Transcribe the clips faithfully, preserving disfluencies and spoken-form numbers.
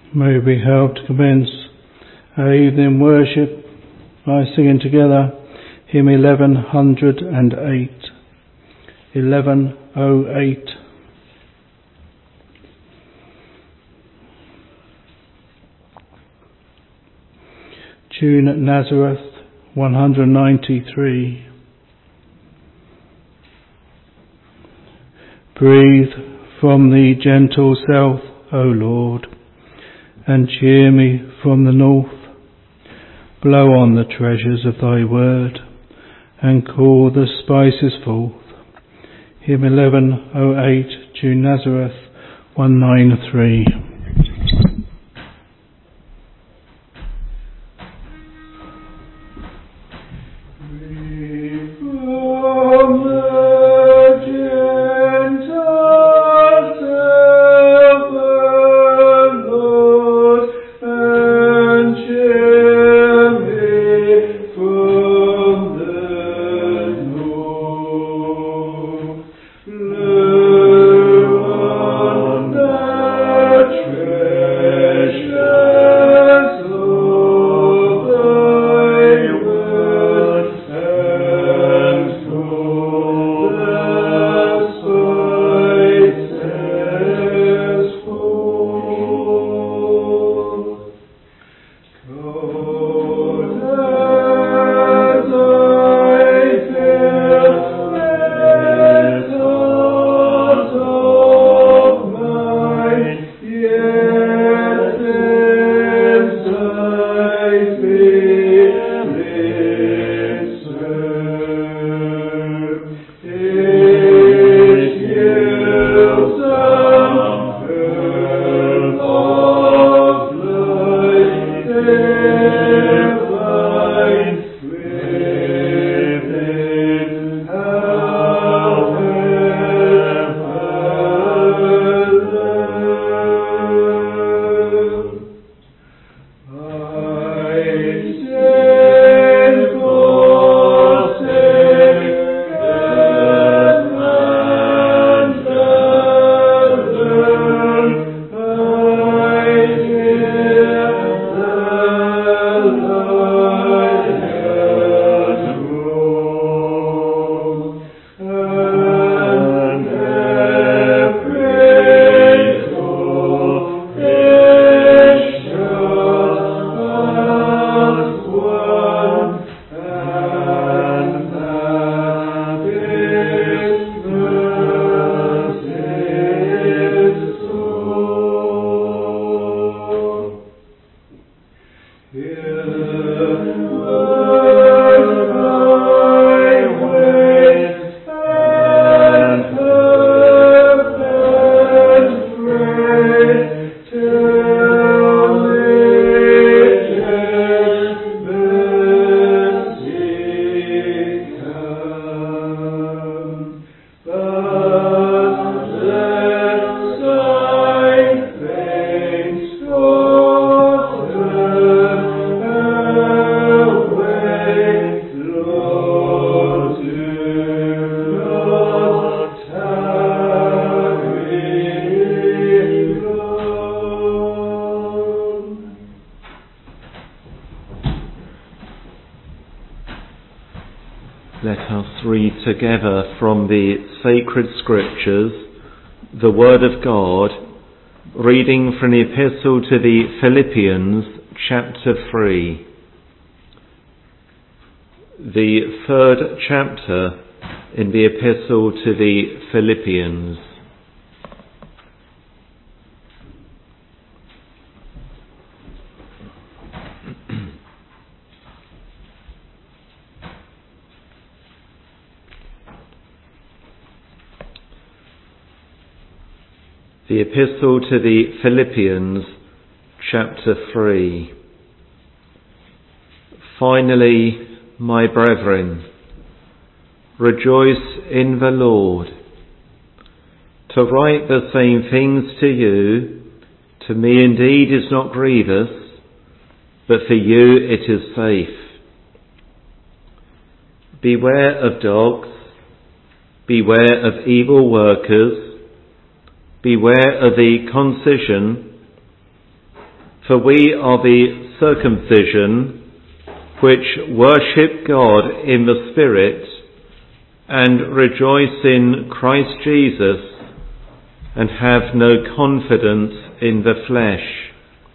May we help to commence our evening worship by singing together hymn eleven oh eight. eleven oh eight. Tune at Nazareth one ninety-three. Breathe from the gentle south, O Lord, and cheer me from the north. Blow on the treasures of thy word, and call the spices forth. Hymn eleven oh eight, Tune Nazareth one ninety-three. Together from the sacred scriptures, the word of God, reading from the epistle to the Philippians, chapter three. The third chapter in the epistle to the Philippians. The Epistle to the Philippians, chapter three. Finally, my brethren, rejoice in the Lord. To write the same things to you, to me indeed is not grievous, but for you it is safe. Beware of dogs, beware of evil workers, beware of the concision, For we are the circumcision which worship God in the Spirit and rejoice in Christ Jesus and have no confidence in the flesh.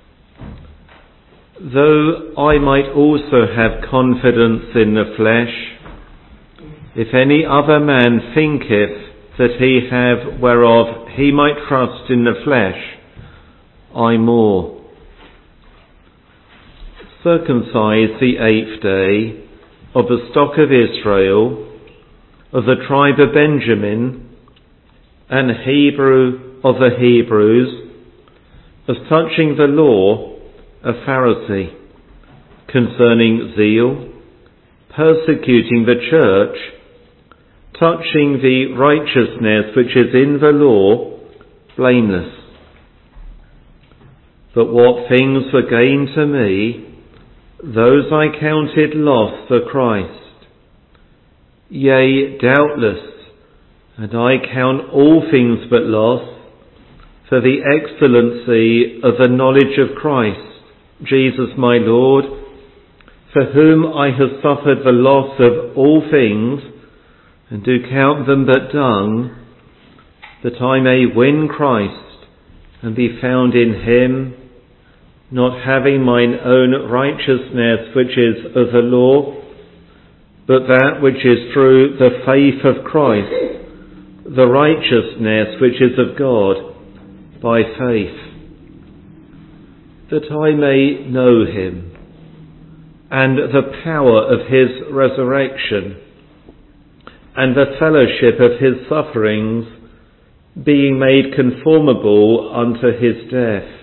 Though I might also have confidence in the flesh, if any other man thinketh that he have whereof he might trust in the flesh, I more. Circumcised the eighth day, of the stock of Israel, of the tribe of Benjamin, and Hebrew of the Hebrews, as touching the law, a Pharisee, concerning zeal, persecuting the church, touching the righteousness which is in the law, blameless. But what things were gain to me, those I counted loss for Christ. Yea, doubtless, and I count all things but loss, for the excellency of the knowledge of Christ, Jesus my Lord, for whom I have suffered the loss of all things, and do count them but dung, that I may win Christ, and be found in him, not having mine own righteousness which is of the law, but that which is through the faith of Christ, the righteousness which is of God by faith, that I may know him, and the power of his resurrection, and the fellowship of his sufferings, being made conformable unto his death,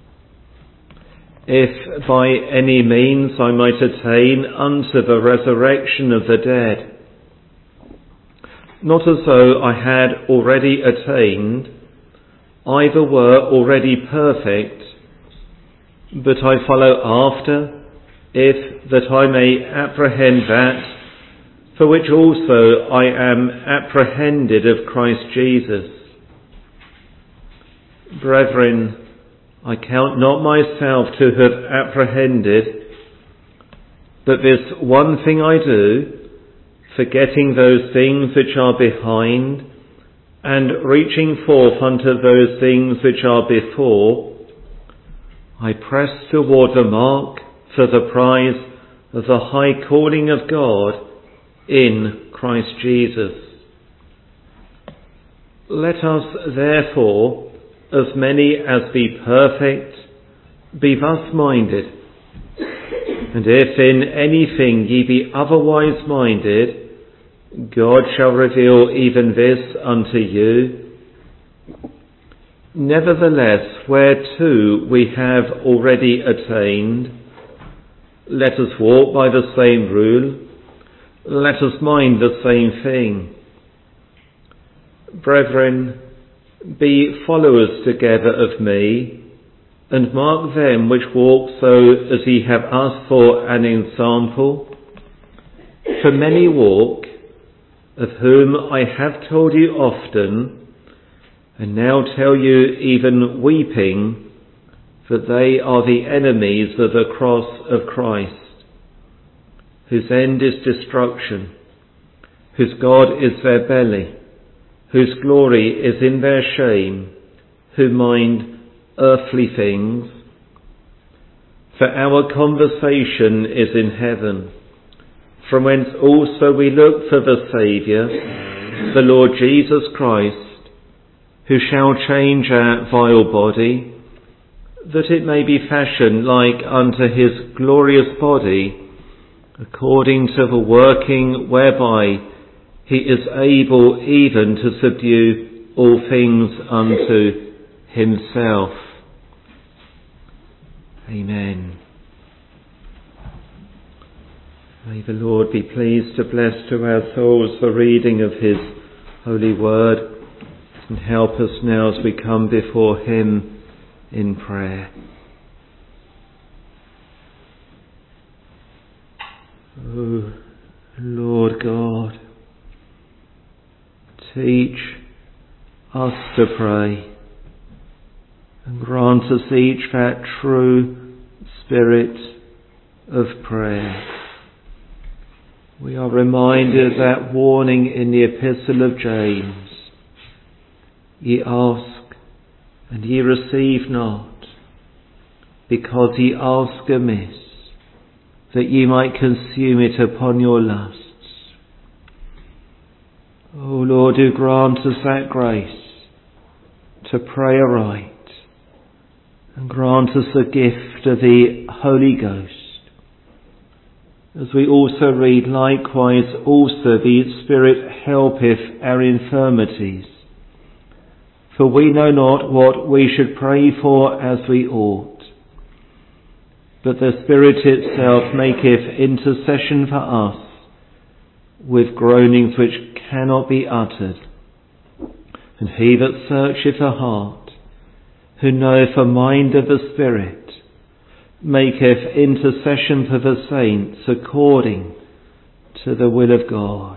if by any means I might attain unto the resurrection of the dead. Not as though I had already attained, either were already perfect, but I follow after, if that I may apprehend that, for which also I am apprehended of Christ Jesus. Brethren, I count not myself to have apprehended, but this one thing I do, forgetting those things which are behind, and reaching forth unto those things which are before, I press toward the mark for the prize of the high calling of God in Christ Jesus. Let us therefore, as many as be perfect, be thus minded. And if in anything ye be otherwise minded, God shall reveal even this unto you. Nevertheless, whereto we have already attained, let us walk by the same rule, let us mind the same thing. Brethren, be followers together of me, and mark them which walk so as ye have us for an example. For many walk, of whom I have told you often, and now tell you even weeping, that they are the enemies of the cross of Christ, whose end is destruction, whose God is their belly, whose glory is in their shame, who mind earthly things. For our conversation is in heaven, from whence also we look for the Saviour, the Lord Jesus Christ, who shall change our vile body, that it may be fashioned like unto his glorious body, according to the working whereby he is able even to subdue all things unto himself. Amen. May the Lord be pleased to bless to our souls the reading of his holy word, and help us now as we come before him in prayer. O Lord God, teach us to pray, and grant us each that true spirit of prayer. We are reminded of that warning in the Epistle of James. Ye ask, and ye receive not, because ye ask amiss, that ye might consume it upon your lusts. O Lord, do grant us that grace to pray aright, and grant us the gift of the Holy Ghost. As we also read, likewise also the Spirit helpeth our infirmities. For we know not what we should pray for as we ought. But the Spirit itself maketh intercession for us with groanings which cannot be uttered. And he that searcheth the heart, who knoweth the mind of the Spirit, maketh intercession for the saints according to the will of God.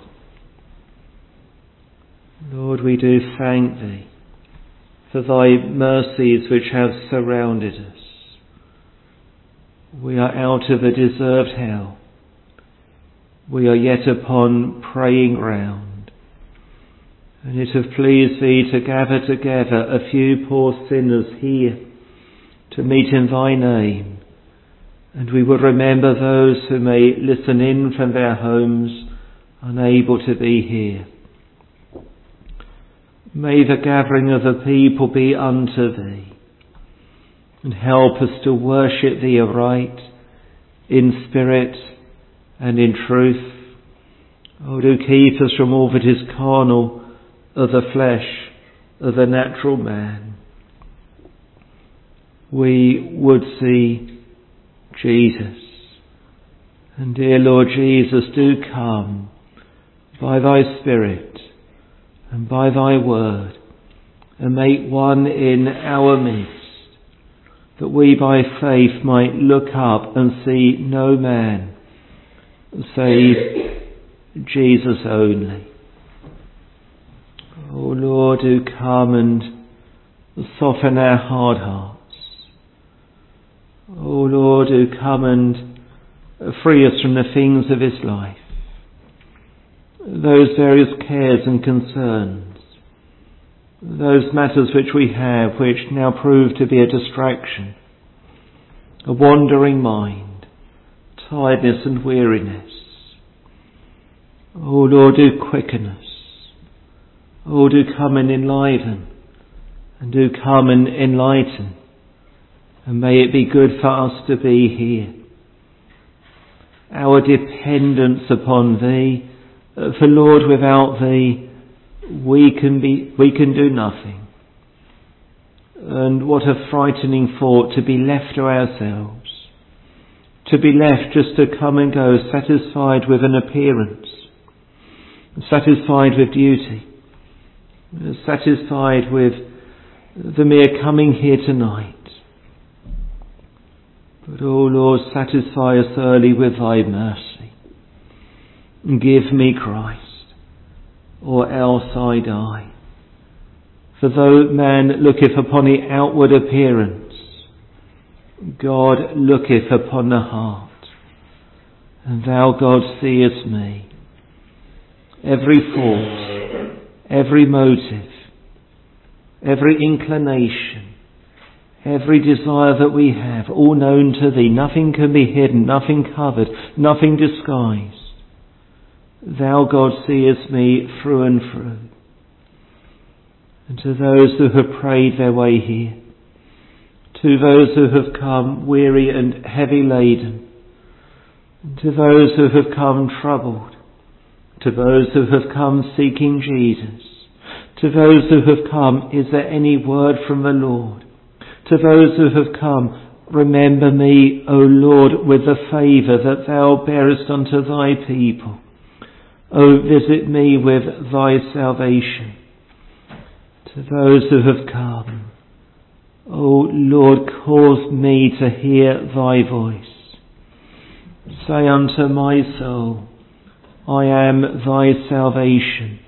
Lord, we do thank Thee for Thy mercies which have surrounded us. We are out of a deserved hell. We are yet upon praying ground. And it hath pleased Thee to gather together a few poor sinners here to meet in Thy name. And we will remember those who may listen in from their homes, unable to be here. May the gathering of the people be unto Thee, and help us to worship Thee aright, in spirit and in truth. Oh, do keep us from all that is carnal, of the flesh, of the natural man. We would see Jesus. And dear Lord Jesus, do come by Thy Spirit and by Thy word and make one in our midst, that we by faith might look up and see no man save Jesus only. Oh Lord, do come and soften our hard hearts. O Lord, do come and free us from the things of this life, those various cares and concerns, those matters which we have which now prove to be a distraction, a wandering mind, tiredness and weariness. O Lord, do quicken us. O do come and enliven, and do come and enlighten. And may it be good for us to be here. Our dependence upon Thee, for Lord, without Thee, we can be, we can do nothing. And what a frightening thought to be left to ourselves, to be left just to come and go, satisfied with an appearance, satisfied with duty, satisfied with the mere coming here tonight. But, O Lord, satisfy us early with Thy mercy. Give me Christ, or else I die. For though man looketh upon the outward appearance, God looketh upon the heart. And Thou, God, seest me. Every thought, every motive, every inclination, every desire that we have, all known to Thee. Nothing can be hidden, nothing covered, nothing disguised. Thou, God, seest me through and through. And to those who have prayed their way here, to those who have come weary and heavy laden, and to those who have come troubled, to those who have come seeking Jesus, to those who have come, is there any word from the Lord? To those who have come, remember me, O Lord, with the favour that Thou bearest unto Thy people. O visit me with Thy salvation. To those who have come, O Lord, cause me to hear Thy voice. Say unto my soul, I am Thy salvation.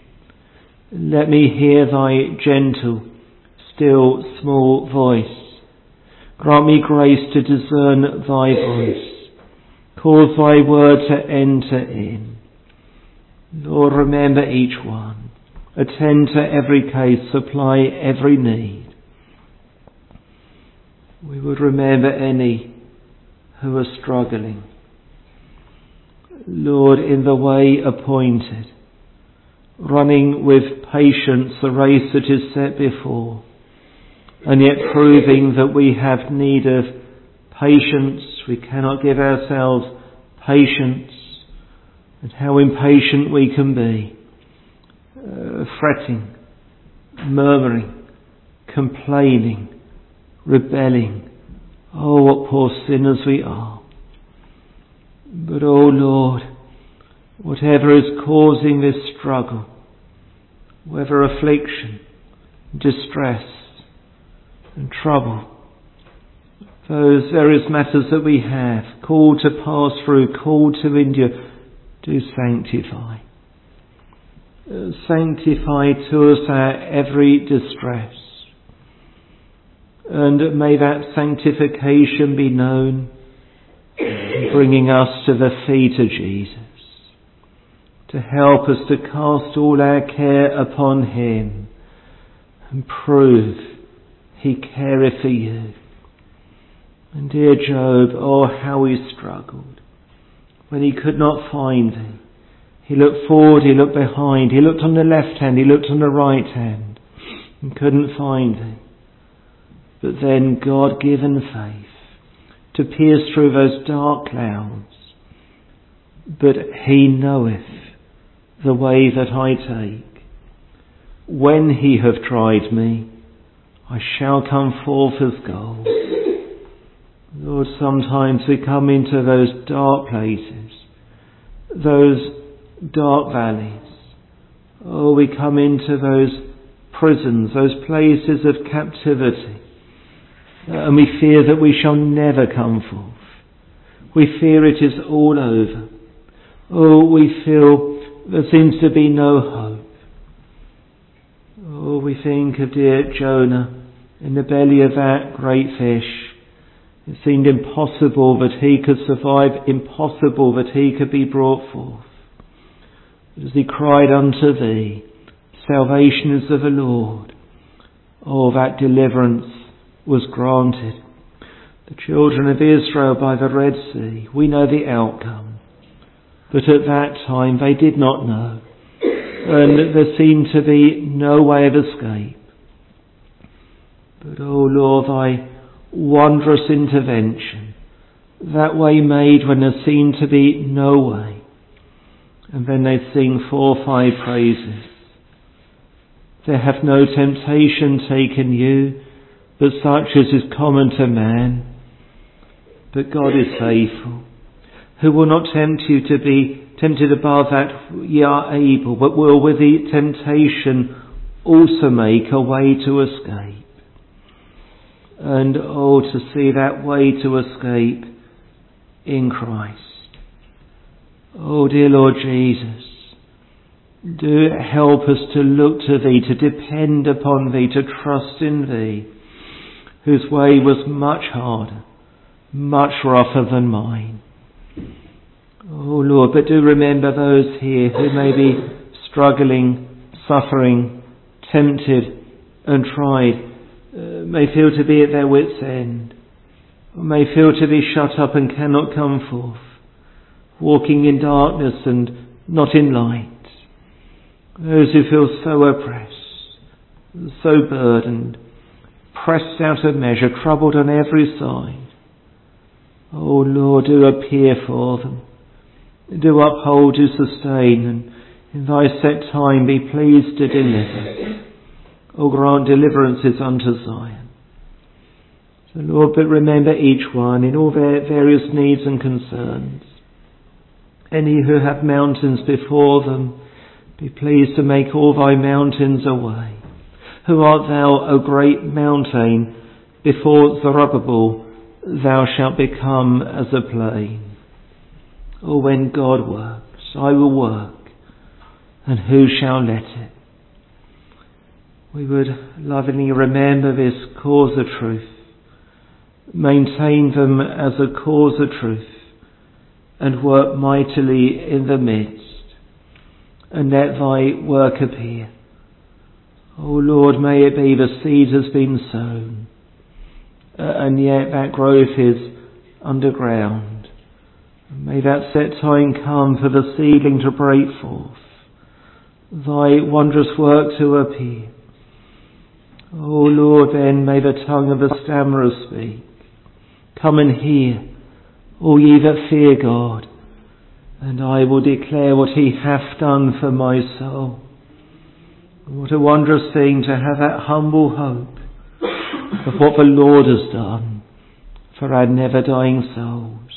Let me hear Thy gentle, still, small voice. Grant me grace to discern thy voice. Cause thy word to enter in. Lord, remember each one. Attend to every case. Supply every need. We would remember any who are struggling. Lord, in the way appointed, running with patience the race that is set before, and yet proving that we have need of patience. We cannot give ourselves patience, and how impatient we can be, uh, fretting, murmuring, complaining, rebelling. Oh, what poor sinners we are. But, oh Lord, whatever is causing this struggle, whether affliction, distress and trouble, those various matters that we have, called to pass through, called to endure, do sanctify. Uh, sanctify to us our every distress. And may that sanctification be known, bringing us to the feet of Jesus, to help us to cast all our care upon him and prove he careth for you. And dear Job, oh how he struggled when he could not find thee. He looked forward, he looked behind, he looked on the left hand, he looked on the right hand, and couldn't find thee. But then God-given faith to pierce through those dark clouds. But he knoweth the way that I take. When he have tried me, I shall come forth as gold. Lord, sometimes we come into those dark places, those dark valleys. Oh, we come into those prisons, those places of captivity. And we fear that we shall never come forth. We fear it is all over. Oh, we feel there seems to be no hope. Oh, we think of dear Jonah in the belly of that great fish. It seemed impossible that he could survive, impossible that he could be brought forth. As he cried unto thee, salvation is of the Lord. Oh, that deliverance was granted. The children of Israel by the Red Sea, we know the outcome. But at that time they did not know. And there seemed to be no way of escape. But, oh Lord, thy wondrous intervention, that way made when there seemed to be no way. And then they sing four or five praises. There hath no temptation taken you, but such as is common to man. But God is faithful, who will not tempt you to be tempted above that ye are able, but will with the temptation also make a way to escape. And oh, to see that way to escape in Christ. Oh, dear Lord Jesus, do help us to look to thee, to depend upon thee, to trust in thee, whose way was much harder, much rougher than mine. Oh Lord, but do remember those here who may be struggling, suffering, tempted and tried, uh, may feel to be at their wits' end, or may feel to be shut up and cannot come forth, walking in darkness and not in light. Those who feel so oppressed, so burdened, pressed out of measure, troubled on every side. Oh Lord, do appear for them. Do uphold, do sustain, and in thy set time be pleased to deliver. Oh, grant deliverances unto Zion. So Lord, but remember each one in all their various needs and concerns. Any who have mountains before them, be pleased to make all thy mountains a way. Who art thou, O great mountain, before Zerubbabel, thou shalt become as a plain. Oh, when God works, I will work, and who shall let it? We would lovingly remember this cause of truth, Maintain them as a cause of truth, and work mightily in the midst, and let thy work appear. O Lord, may it be the seed has been sown, uh, and yet that growth is underground. May that set time come for the seedling to break forth, thy wondrous work to appear. O Lord, then may the tongue of the stammerer speak. Come and hear, all ye that fear God, and I will declare what he hath done for my soul. What a wondrous thing to have that humble hope of what the Lord has done for our never-dying souls.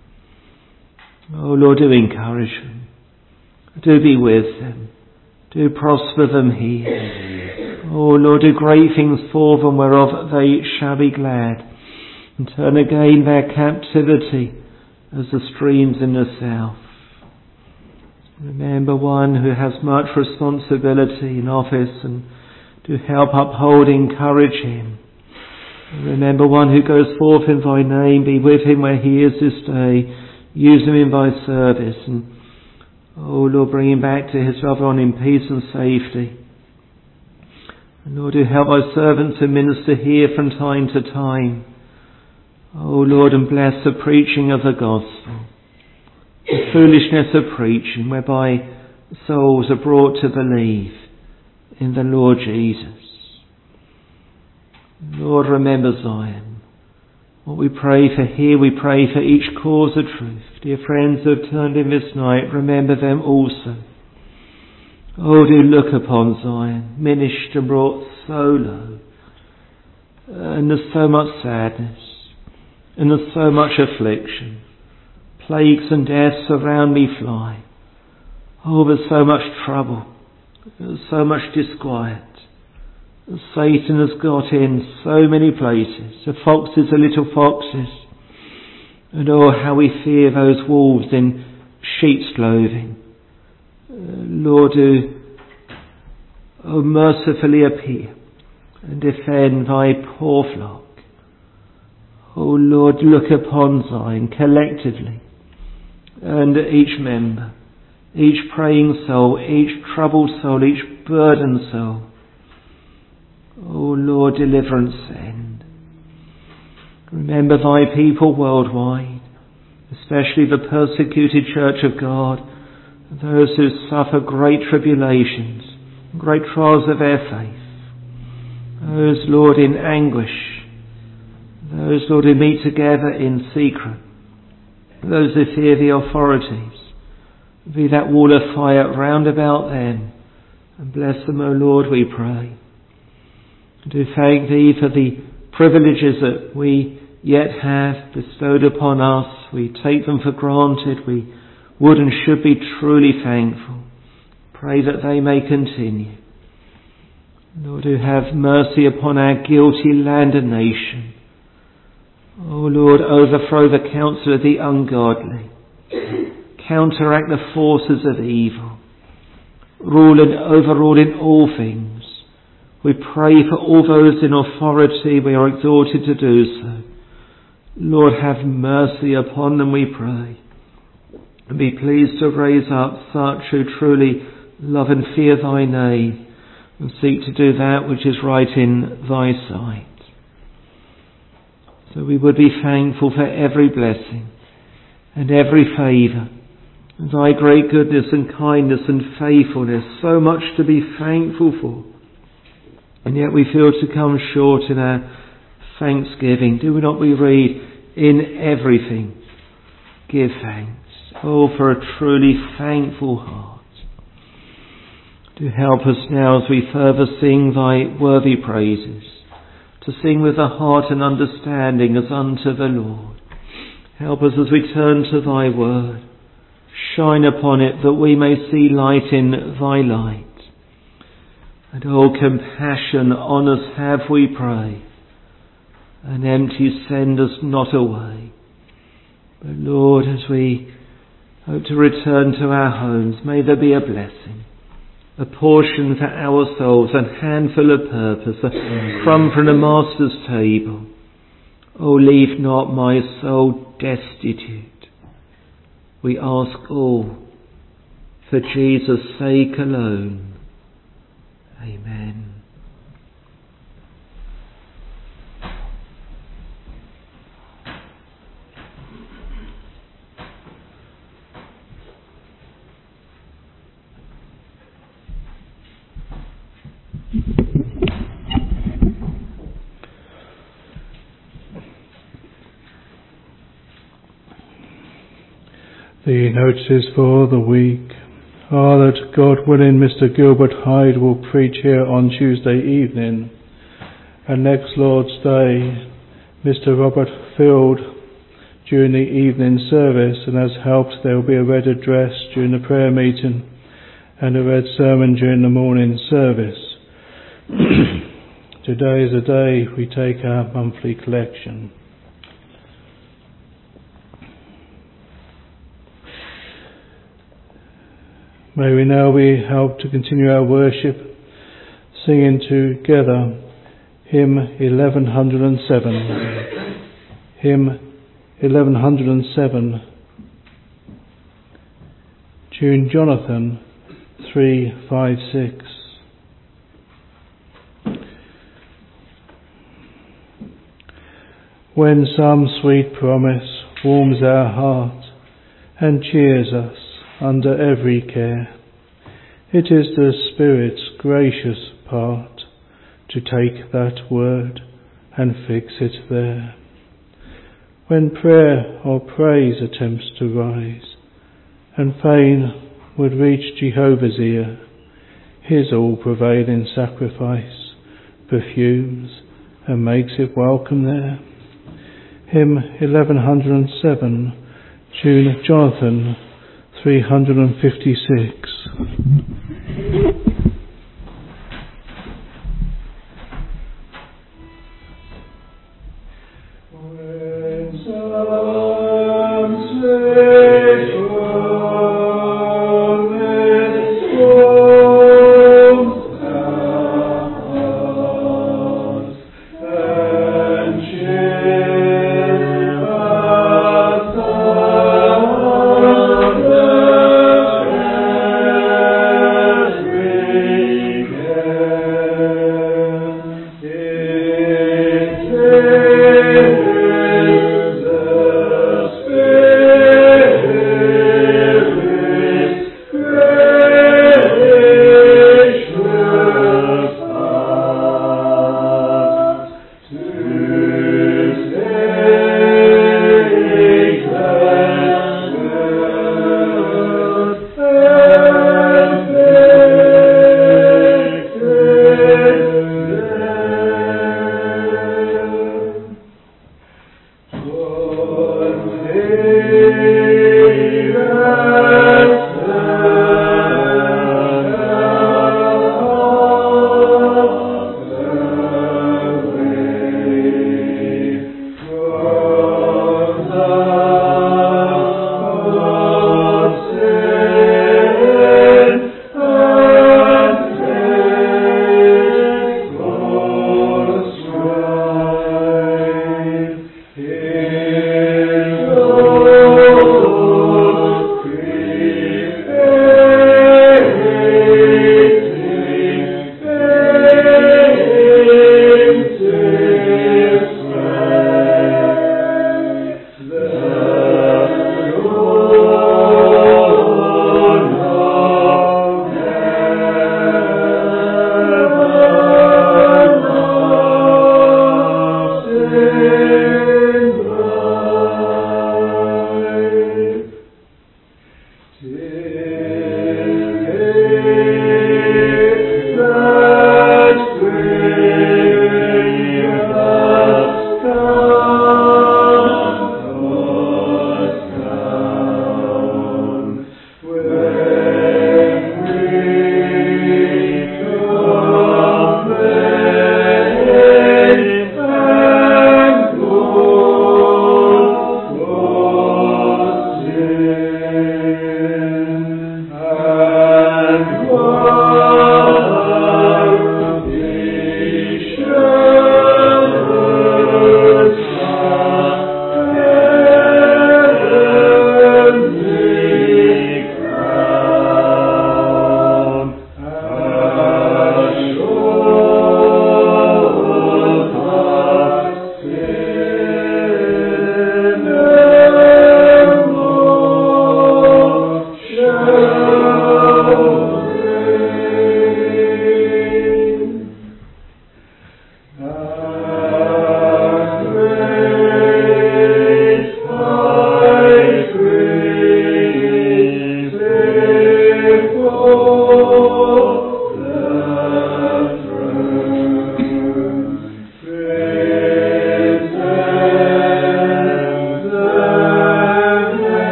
Oh Lord, do encourage them. Do be with them. Do prosper them here. Oh Lord, do great things for them whereof they shall be glad, and turn again their captivity as the streams in the south. Remember one who has much responsibility in office, and to help uphold, encourage him. Remember one who goes forth in thy name, be with him where he is this day, use him in thy service, and oh Lord, bring him back to his loved one in peace and safety. And Lord, do help thy servant to minister here from time to time. Oh Lord, and bless the preaching of the gospel, the foolishness of preaching, whereby souls are brought to believe in the Lord Jesus. Lord, remember Zion. What we pray for here, we pray for each cause of truth. Dear friends who have turned in this night, remember them also. Oh, do look upon Zion, minished and brought so low. And there's so much sadness, and there's so much affliction. Plagues and deaths around me fly. Oh, there's so much trouble. There's so much disquiet. Satan has got in so many places. The foxes are little foxes. And oh, how we fear those wolves in sheep's clothing. Uh, Lord, do oh, mercifully appear and defend thy poor flock. Oh Lord, look upon Zion collectively, and each member, each praying soul, each troubled soul, each burdened soul. Oh Lord, deliverance send. Remember thy people worldwide, especially the persecuted church of God, those who suffer great tribulations, great trials of their faith. Those, Lord, in anguish. Those, Lord, who meet together in secret. Those who fear the authorities. Be that wall of fire round about them. And bless them, O Lord, we pray. And do thank thee for the privileges that we yet have bestowed upon us. We take them for granted. We would and should be truly thankful. Pray that they may continue. Lord, do have mercy upon our guilty land and nation. O Lord, overthrow the counsel of the ungodly. Counteract the forces of evil. Rule and overrule in all things. We pray for all those in authority. We are exhorted to do so. Lord, have mercy upon them, we pray. And be pleased to raise up such who truly love and fear thy name, and seek to do that which is right in thy sight. So we would be thankful for every blessing and every favour, and thy great goodness and kindness and faithfulness, so much to be thankful for. And yet we feel to come short in our thanksgiving. Do we not we read, in everything give thanks. Oh, for a truly thankful heart. Do help us now as we further sing thy worthy praises, to sing with a heart and understanding as unto the Lord. Help us as we turn to thy word. Shine upon it that we may see light in thy light. And oh, compassion on us have, we pray, and empty send us not away. But Lord, as we hope to return to our homes, may there be a blessing, a portion for our souls, a handful of purpose, a crumb from the Master's table. O leave not my soul destitute. We ask all for Jesus' sake alone. Amen. The notices for the week are that, God willing, Mister Gilbert Hyde will preach here on Tuesday evening, and next Lord's Day Mister Robert Field during the evening service, and as helps there will be a read address during the prayer meeting and a read sermon during the morning service. Today is the day we take our monthly collection. May we now be helped to continue our worship, singing together hymn eleven oh seven. Hymn eleven oh seven. Tune Jonathan three five six. When some sweet promise warms our heart and cheers us under every care, it is the Spirit's gracious part to take that word and fix it there. When prayer or praise attempts to rise, and fain would reach Jehovah's ear, his all-prevailing sacrifice perfumes and makes it welcome there. Hymn eleven oh seven, tune Jonathan three fifty-six. Oh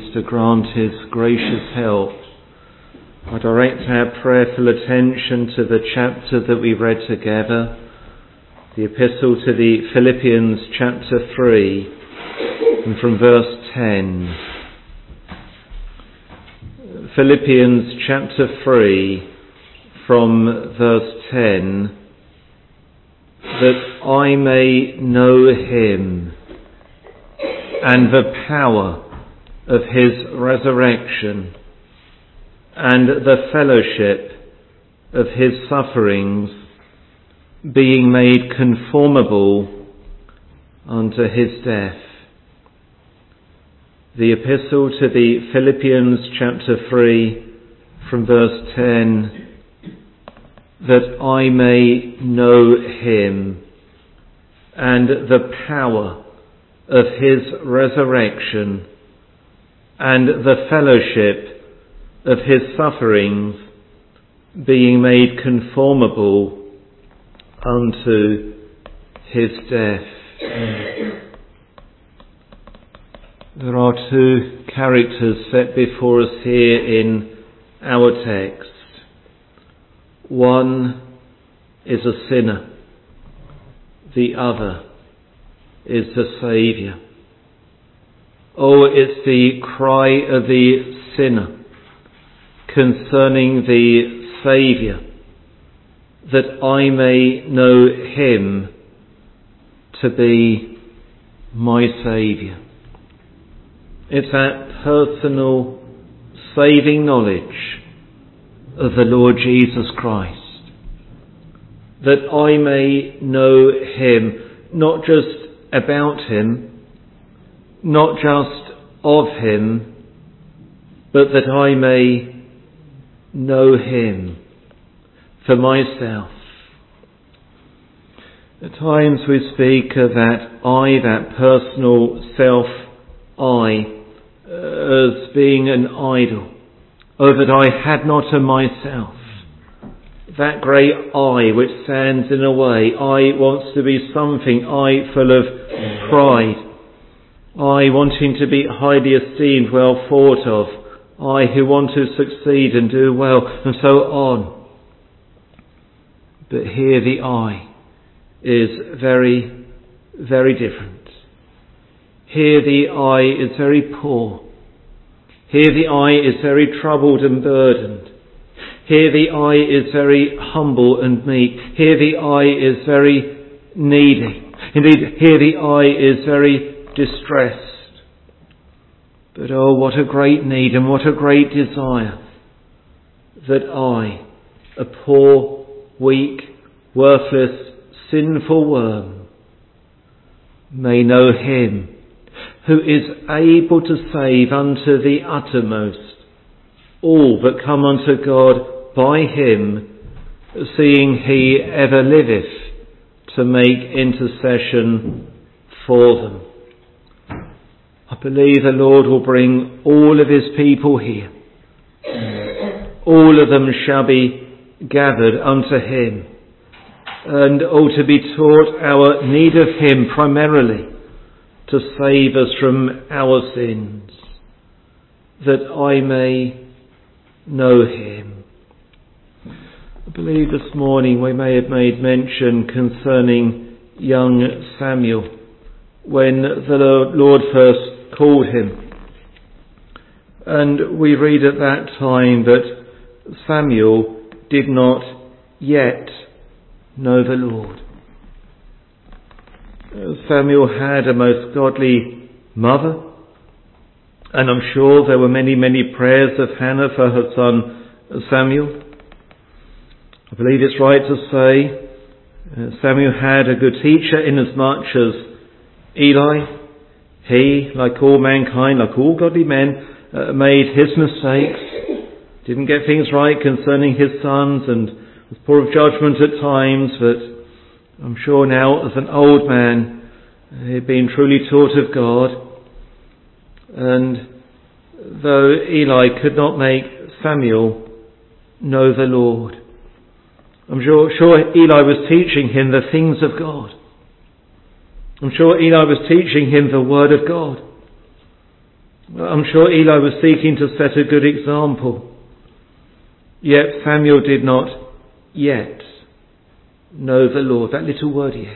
pleased to grant his gracious help. I direct our prayerful attention to the chapter that we read together, the Epistle to the Philippians, chapter three, and from verse ten. Philippians chapter three, from verse ten, that I may know him and the power of his resurrection and the fellowship of his sufferings, being made conformable unto his death. The Epistle to the Philippians chapter three, from verse ten, that I may know him and the power of his resurrection and the fellowship of his sufferings, being made conformable unto his death. There are two characters set before us here in our text. One is a sinner, the other is the Saviour. Oh, it's the cry of the sinner concerning the Saviour, that I may know him to be my Saviour. It's that personal saving knowledge of the Lord Jesus Christ, that I may know him, not just about him, not just of him, but that I may know him for myself. At times we speak of that I, that personal self-I, as being an idol. Oh, that I had not a myself. That great I which stands in a way. I wants to be something. I full of pride. I wanting to be highly esteemed, well thought of. I who want to succeed and do well, and so on. But here the I is very, very different. Here the I is very poor. Here the I is very troubled and burdened. Here the I is very humble and meek. Here the I is very needy. Indeed, here the I is very distressed. But oh, what a great need and what a great desire that I, a poor, weak, worthless, sinful worm, may know him who is able to save unto the uttermost all that come unto God by him, seeing he ever liveth to make intercession for them. I believe the Lord will bring all of his people here. All of them shall be gathered unto him, and all to be taught our need of him primarily, to save us from our sins, that I may know him. I believe this morning we may have made mention concerning young Samuel when the Lord first called him. And we read at that time that Samuel did not yet know the Lord. Samuel had a most godly mother, and I'm sure there were many, many prayers of Hannah for her son Samuel. I believe it's right to say uh, Samuel had a good teacher, inasmuch as Eli, he, like all mankind, like all godly men, uh, made his mistakes, didn't get things right concerning his sons, and was poor of judgment at times, but I'm sure now, as an old man, he had been truly taught of God. And though Eli could not make Samuel know the Lord, I'm sure, sure Eli was teaching him the things of God. I'm sure Eli was teaching him the Word of God. I'm sure Eli was seeking to set a good example. Yet Samuel did not yet know the Lord. That little word yet.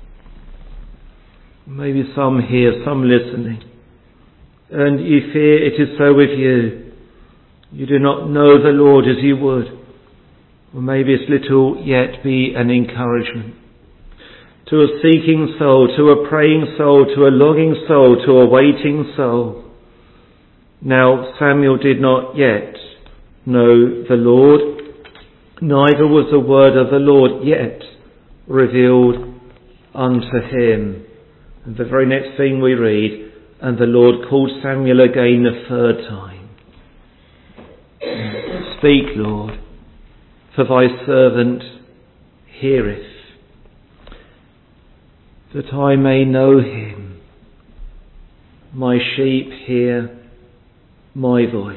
Maybe some here, some listening. And you fear it is so with you. You do not know the Lord as you would. Or maybe this little yet be an encouragement. To a seeking soul, to a praying soul, to a longing soul, to a waiting soul. Now Samuel did not yet know the Lord, neither was the word of the Lord yet revealed unto him. And the very next thing we read, and the Lord called Samuel again the third time. Speak, Lord, for thy servant heareth, that I may know him. My sheep hear my voice,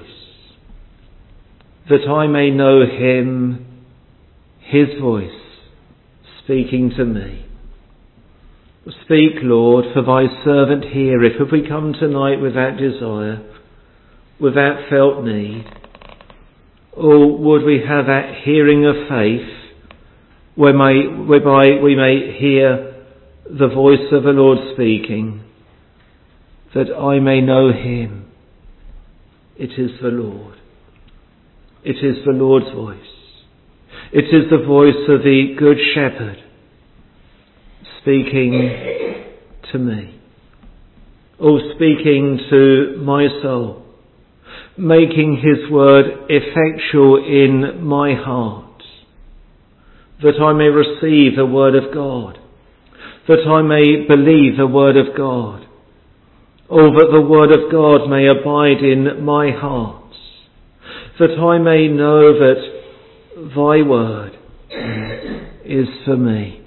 that I may know him, his voice speaking to me. Speak, Lord, for thy servant heareth. If we come tonight with that desire, with that felt need, or would we have that hearing of faith, whereby we may hear the voice of the Lord speaking, that I may know him. It is the Lord. It is the Lord's voice. It is the voice of the Good Shepherd speaking to me. Or speaking to my soul. Making his word effectual in my heart. That I may receive the word of God. That I may believe the word of God. Oh, that the word of God may abide in my heart, that I may know that thy word is for me.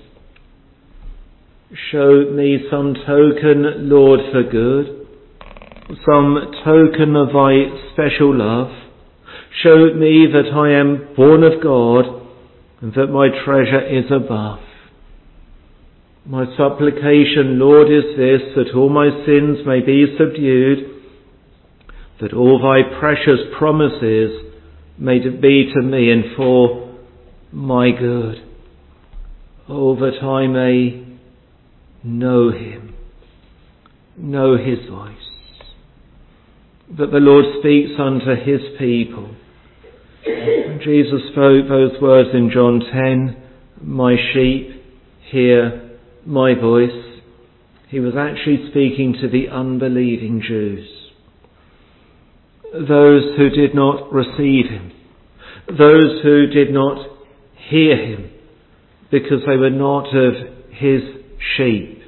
Show me some token, Lord, for good, some token of thy special love. Show me that I am born of God and that my treasure is above. My supplication, Lord, is this, that all my sins may be subdued, that all thy precious promises may be to me and for my good. Oh, that I may know him, know his voice, that the Lord speaks unto his people. And Jesus spoke those words in John ten, my sheep hear my voice. He was actually speaking to the unbelieving Jews. Those who did not receive him. Those who did not hear him because they were not of his sheep.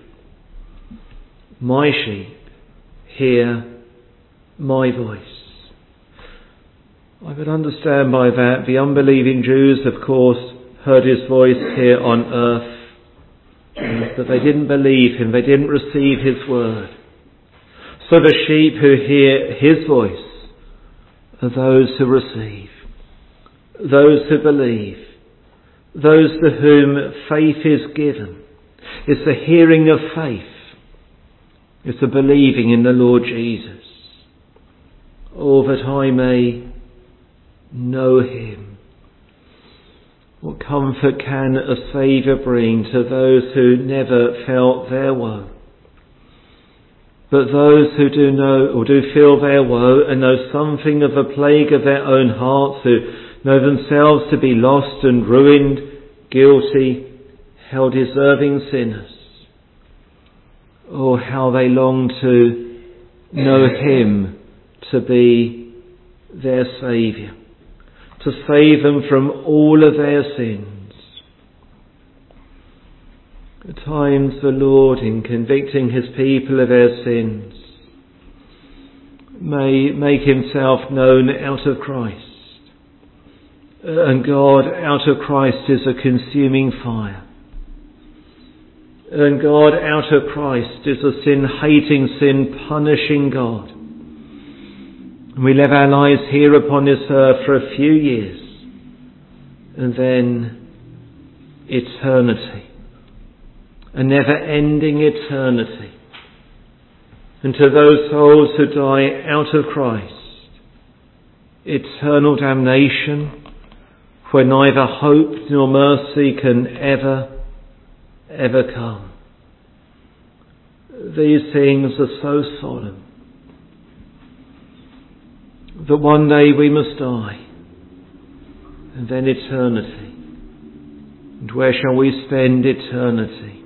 My sheep hear my voice. I could understand by that the unbelieving Jews, of course, heard his voice here on earth. But they didn't believe him, they didn't receive his word. So the sheep who hear his voice are those who receive, those who believe, those to whom faith is given. It's the hearing of faith. It's the believing in the Lord Jesus. Oh, that I may know him. What comfort can a Saviour bring to those who never felt their woe? But those who do know or do feel their woe and know something of the plague of their own hearts, who know themselves to be lost and ruined, guilty, hell deserving sinners. Oh, how they long to know him to be their Saviour, to save them from all of their sins. At times the Lord, in convicting his people of their sins, may make himself known out of Christ. And God out of Christ is a consuming fire. And God out of Christ is a sin-hating, sin-punishing God. And we live our lives here upon this earth for a few years, and then eternity, a never-ending eternity, and to those souls who die out of Christ, eternal damnation, where neither hope nor mercy can ever, ever come. These things are so solemn that one day we must die, and then eternity. And where shall we spend eternity?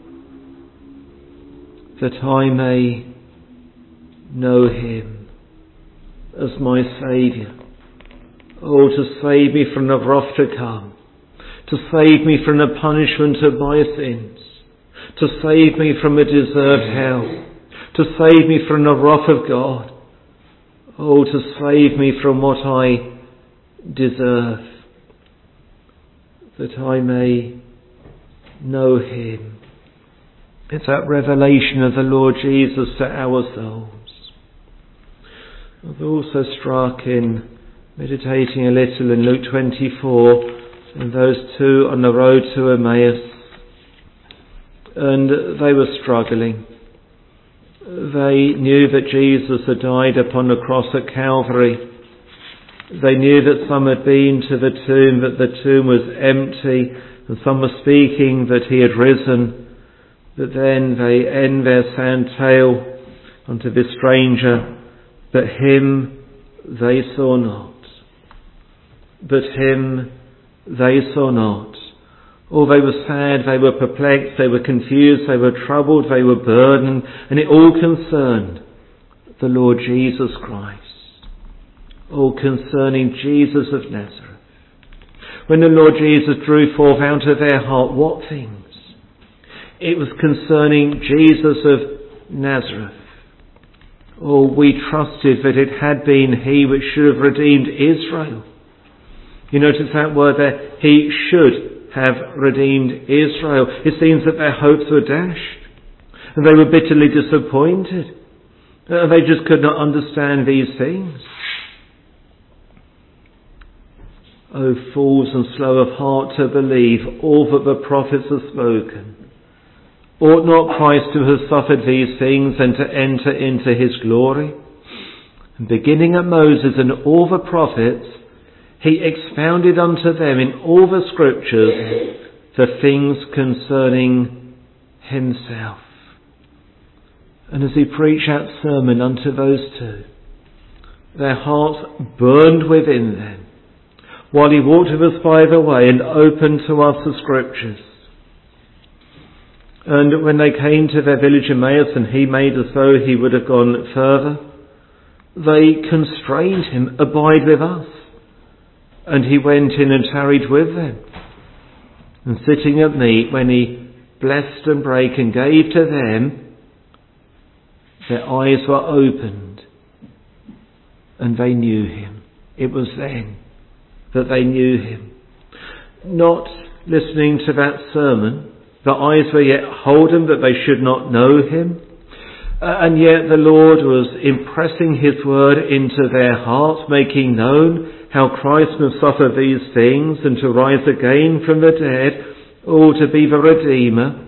That I may know him as my Saviour. Oh, to save me from the wrath to come, to save me from the punishment of my sins, to save me from a deserved hell, to save me from the wrath of God. Oh, to save me from what I deserve, that I may know him. It's that revelation of the Lord Jesus to our souls. I've also struck in meditating a little in Luke twenty-four and those two on the road to Emmaus, and they were struggling. They knew that Jesus had died upon the cross at Calvary. They knew that some had been to the tomb, that the tomb was empty, and some were speaking that he had risen. But then they end their sad tale unto this stranger, but him they saw not. But him they saw not. Oh, they were sad, they were perplexed, they were confused, they were troubled, they were burdened, and it all concerned the Lord Jesus Christ. All concerning Jesus of Nazareth. When the Lord Jesus drew forth out of their heart, what things? It was concerning Jesus of Nazareth. Oh, we trusted that it had been he which should have redeemed Israel. You notice that word there, he should have redeemed Israel. It seems that their hopes were dashed, and they were bitterly disappointed. Uh, they just could not understand these things. O fools and slow of heart to believe all that the prophets have spoken. Ought not Christ to have suffered these things and to enter into his glory? And beginning at Moses and all the prophets, he expounded unto them in all the scriptures the things concerning himself. And as he preached that sermon unto those two, their hearts burned within them, while he walked with us by the way and opened to us the scriptures. And when they came to their village Emmaus and he made as though he would have gone further, they constrained him, abide with us. And he went in and tarried with them. And sitting at meat, when he blessed and brake and gave to them, their eyes were opened and they knew him. It was then that they knew him. Not listening to that sermon, their eyes were yet holden that they should not know him. Uh, and yet the Lord was impressing his word into their hearts, making known how Christ must suffer these things and to rise again from the dead, or to be the Redeemer.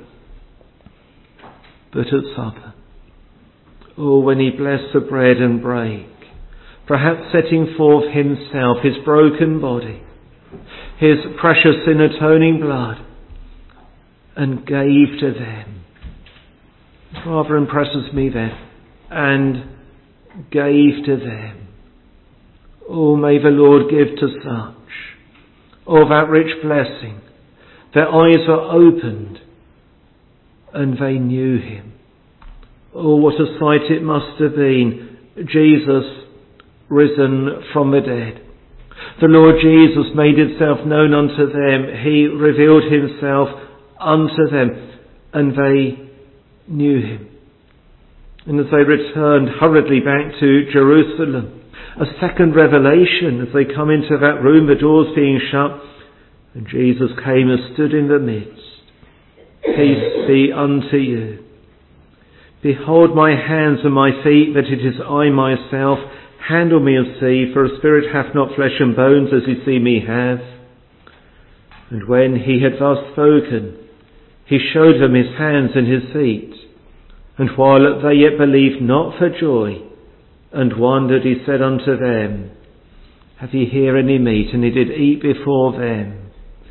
But at supper, oh, when he blessed the bread and brake, perhaps setting forth himself, his broken body, his precious sin atoning blood, and gave to them. It rather impresses me then, and gave to them. Oh, may the Lord give to such, oh, that rich blessing. Their eyes were opened, and they knew him. Oh, what a sight it must have been, Jesus risen from the dead. The Lord Jesus made himself known unto them. He revealed himself unto them, and they knew him. And as they returned hurriedly back to Jerusalem, a second revelation as they come into that room, the doors being shut, and Jesus came and stood in the midst. Peace be unto you. Behold my hands and my feet, that it is I myself. Handle me and see, for a spirit hath not flesh and bones as you see me have. And when he had thus spoken, he showed them his hands and his feet. And while they yet believed not for joy, and wondered, he said unto them, Have ye here any meat? And he did eat before them.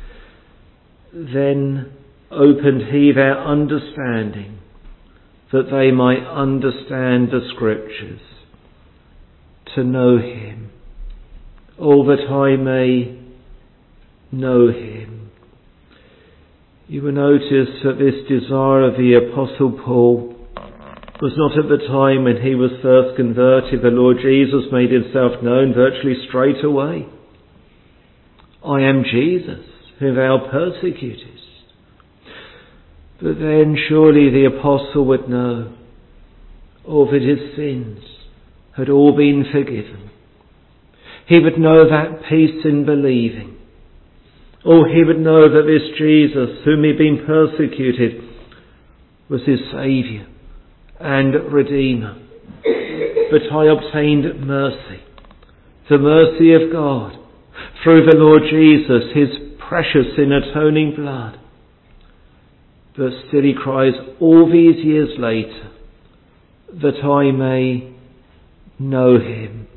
Then opened he their understanding, that they might understand the Scriptures, to know him, all that I may know him. You will notice that this desire of the Apostle Paul was not at the time when he was first converted. The Lord Jesus made himself known virtually straight away. I am Jesus, whom thou persecutest. But then surely the apostle would know all that his sins had all been forgiven. He would know that peace in believing. Or he would know that this Jesus, whom he had been persecuted, was his Saviour and Redeemer. But I obtained mercy, the mercy of God, through the Lord Jesus, his precious and atoning blood. But still he cries all these years later, that I may know him.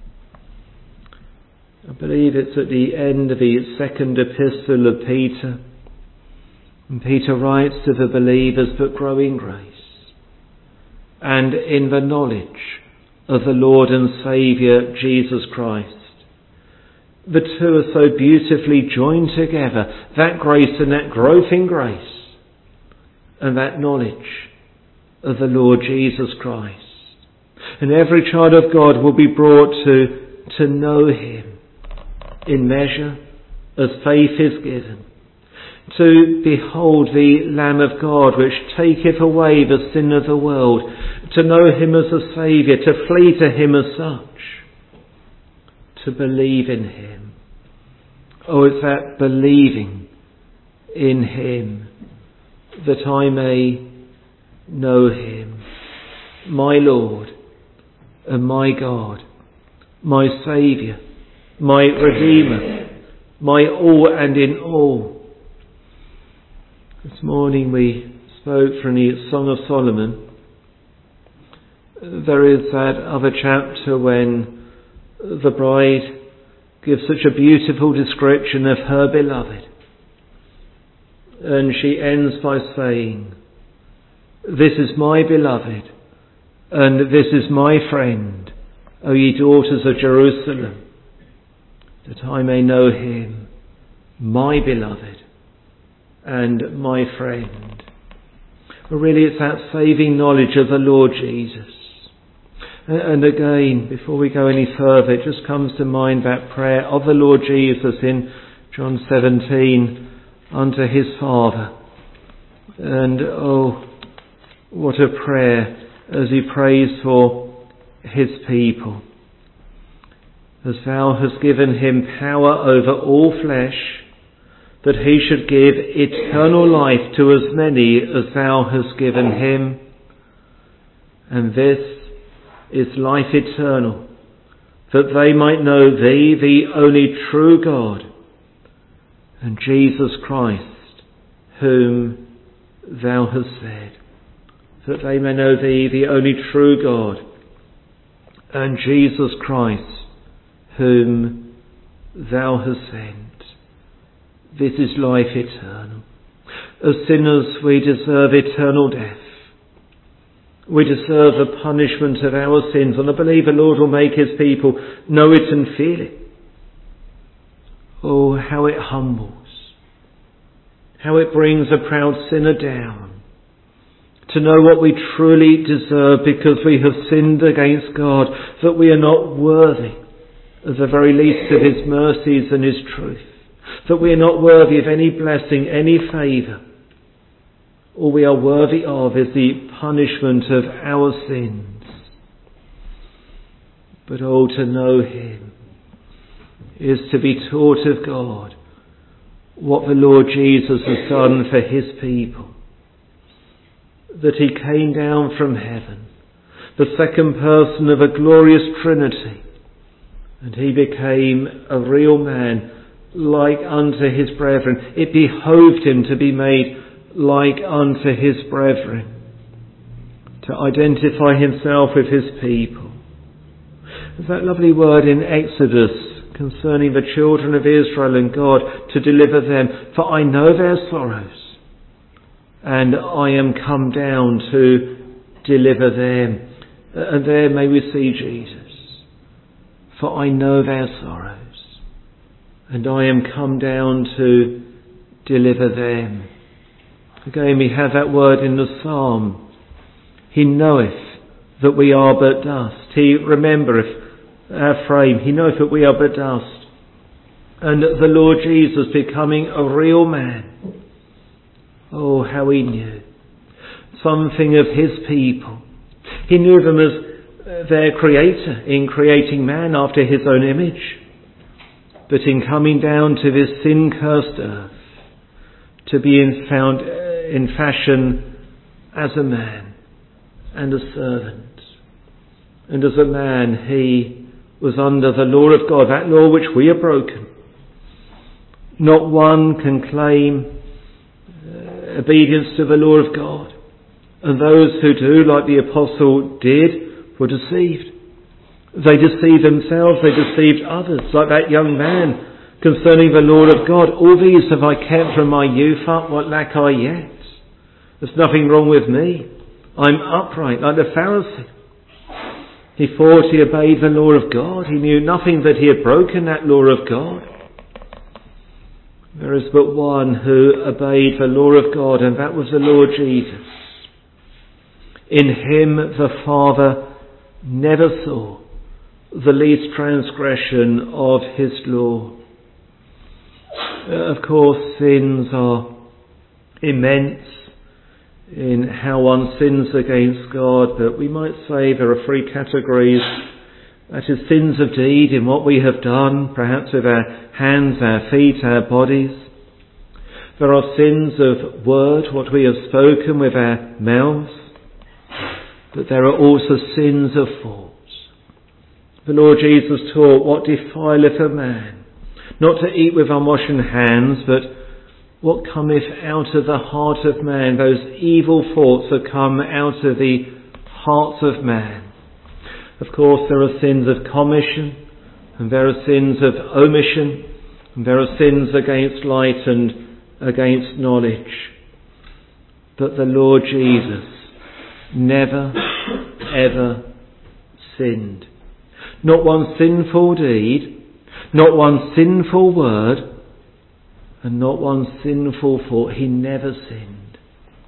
I believe it's at the end of the second epistle of Peter. And Peter writes to the believers, but grow in grace and in the knowledge of the Lord and Saviour Jesus Christ. The two are so beautifully joined together, that grace and that growth in grace, and that knowledge of the Lord Jesus Christ. And every child of God will be brought to, to know him in measure as faith is given. To behold the Lamb of God, which taketh away the sin of the world. To know him as a Saviour, to flee to him as such. To believe in him. Oh, it's that believing in him that I may know him, my Lord and my God, my Saviour, my Redeemer, my all and in all. This morning we spoke from the Song of Solomon. There is that other chapter when the bride gives such a beautiful description of her beloved. And she ends by saying, This is my beloved, and this is my friend, O ye daughters of Jerusalem, that I may know him, my beloved, and my friend. Well, really it's that saving knowledge of the Lord Jesus. And again, before we go any further, it just comes to mind that prayer of the Lord Jesus in John seventeen unto his Father. And oh, what a prayer as he prays for his people. As thou hast given him power over all flesh, that he should give eternal life to as many as thou hast given him. And this is life eternal, that they might know thee, the only true God, and Jesus Christ, whom thou hast sent. That they may know thee, the only true God, and Jesus Christ, whom thou hast sent. This is life eternal. As sinners we deserve eternal death. We deserve the punishment of our sins, and I believe the Lord will make his people know it and feel it. Oh, how it humbles, how it brings a proud sinner down, to know what we truly deserve because we have sinned against God, that we are not worthy of the very least of his mercies and his truth, that we are not worthy of any blessing, any favour. All we are worthy of is the punishment of our sins. But oh, to know him is to be taught of God what the Lord Jesus has done for his people. That he came down from heaven, the second person of a glorious Trinity, and he became a real man like unto his brethren. It behoved him to be made like unto his brethren, to identify himself with his people. There's that lovely word in Exodus concerning the children of Israel and God, to deliver them. For I know their sorrows, and I am come down to deliver them. And there may we see Jesus. For I know their sorrows, and I am come down to deliver them. Again, we have that word in the psalm. He knoweth that we are but dust. He remembereth our frame. He knoweth that we are but dust. And the Lord Jesus becoming a real man. Oh, how he knew something of his people. He knew them as their creator in creating man after his own image. But in coming down to this sin-cursed earth, to be in found in fashion as a man and a servant. And as a man, he was under the law of God, that law which we have broken. Not one can claim uh, obedience to the law of God. And those who do, like the apostle did, were deceived. They deceived themselves, they deceived others, like that young man concerning the law of God. All these have I kept from my youth up, what lack I yet? There's nothing wrong with me. I'm upright, like the Pharisee. He thought he obeyed the law of God. He knew nothing that he had broken that law of God. There is but one who obeyed the law of God, and that was the Lord Jesus. In him the Father never saw the least transgression of his law. Of course, sins are immense in how one sins against God, but we might say there are three categories. That is, sins of deed, in what we have done, perhaps with our hands, our feet, our bodies. There are sins of word, what we have spoken with our mouths. But there are also sins of thoughts. The Lord Jesus taught, what defileth a man? Not to eat with unwashen hands, but what cometh out of the heart of man, those evil thoughts that come out of the hearts of man. Of course, there are sins of commission, and there are sins of omission, and there are sins against light and against knowledge. But the Lord Jesus never, ever sinned. Not one sinful deed, not one sinful word, and not one sinful thought. He never sinned.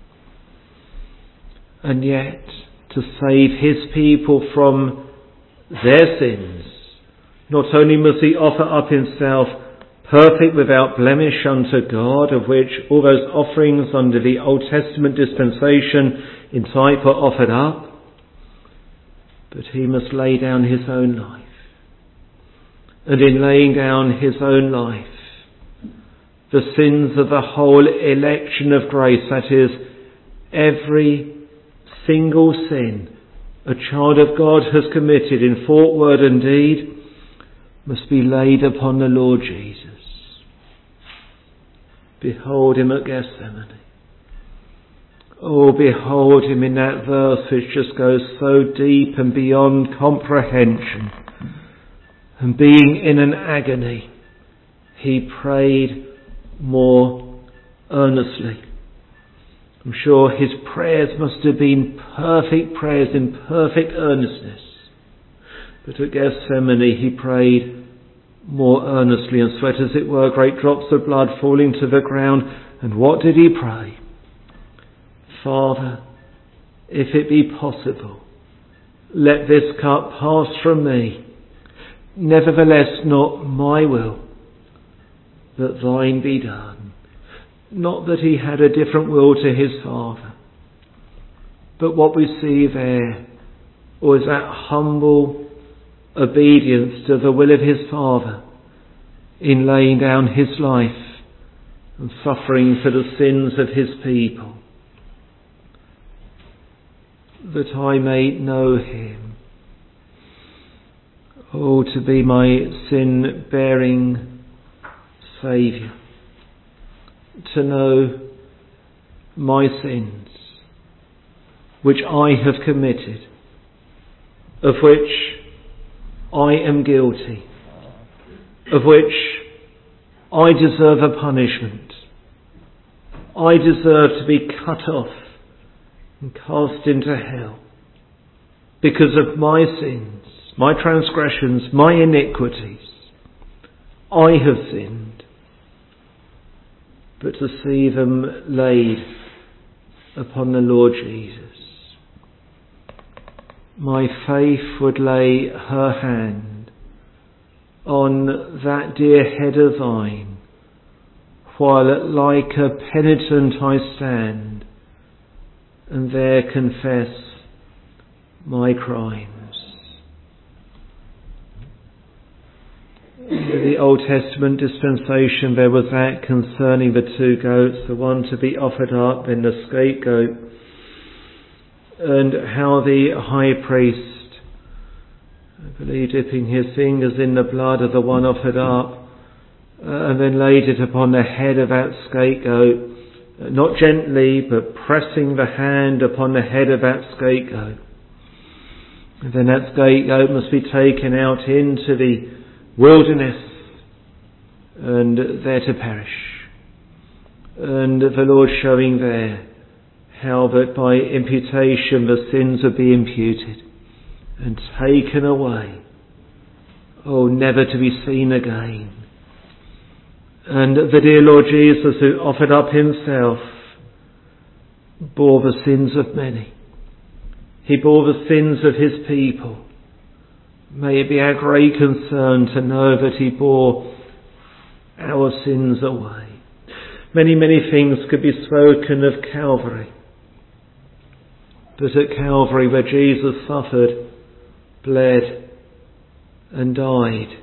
And yet, to save his people from their sins, not only must he offer up himself perfect without blemish unto God, of which all those offerings under the Old Testament dispensation in type are offered up, but he must lay down his own life. And in laying down his own life, the sins of the whole election of grace, that is, every single sin a child of God has committed in thought, word and deed, must be laid upon the Lord Jesus. Behold him at Gethsemane. Oh, behold him in that verse which just goes so deep and beyond comprehension. And being in an agony, he prayed more earnestly. I'm sure his prayers must have been perfect prayers in perfect earnestness. But at Gethsemane he prayed more earnestly and sweat, as it were, great drops of blood falling to the ground. And what did he pray? Father, if it be possible, let this cup pass from me. Nevertheless, not my will, but thine be done. Not that he had a different will to his Father, but what we see there was that humble obedience to the will of his Father in laying down his life and suffering for the sins of his people, that I may know him. Oh, to be my sin-bearing Saviour, to know my sins, which I have committed, of which I am guilty, of which I deserve a punishment. I deserve to be cut off and cast into hell because of my sins, my transgressions, my iniquities. I have sinned. But to see them laid upon the Lord Jesus, my faith would lay her hand on that dear head of thine, while like a penitent I stand, and there confess my crimes. In the Old Testament dispensation there was that concerning the two goats, the one to be offered up and the scapegoat, and how the high priest, I believe dipping his fingers in the blood of the one offered up, uh, and then laid it upon the head of that scapegoat, uh, not gently, but pressing the hand upon the head of that scapegoat. And then that scapegoat must be taken out into the wilderness and there to perish. And the Lord showing there how that by imputation the sins would be imputed and taken away, oh, never to be seen again. And the dear Lord Jesus, who offered up himself, bore the sins of many. He bore the sins of his people. May it be our great concern to know that he bore our sins away. Many, many things could be spoken of Calvary. But at Calvary, where Jesus suffered, bled and died,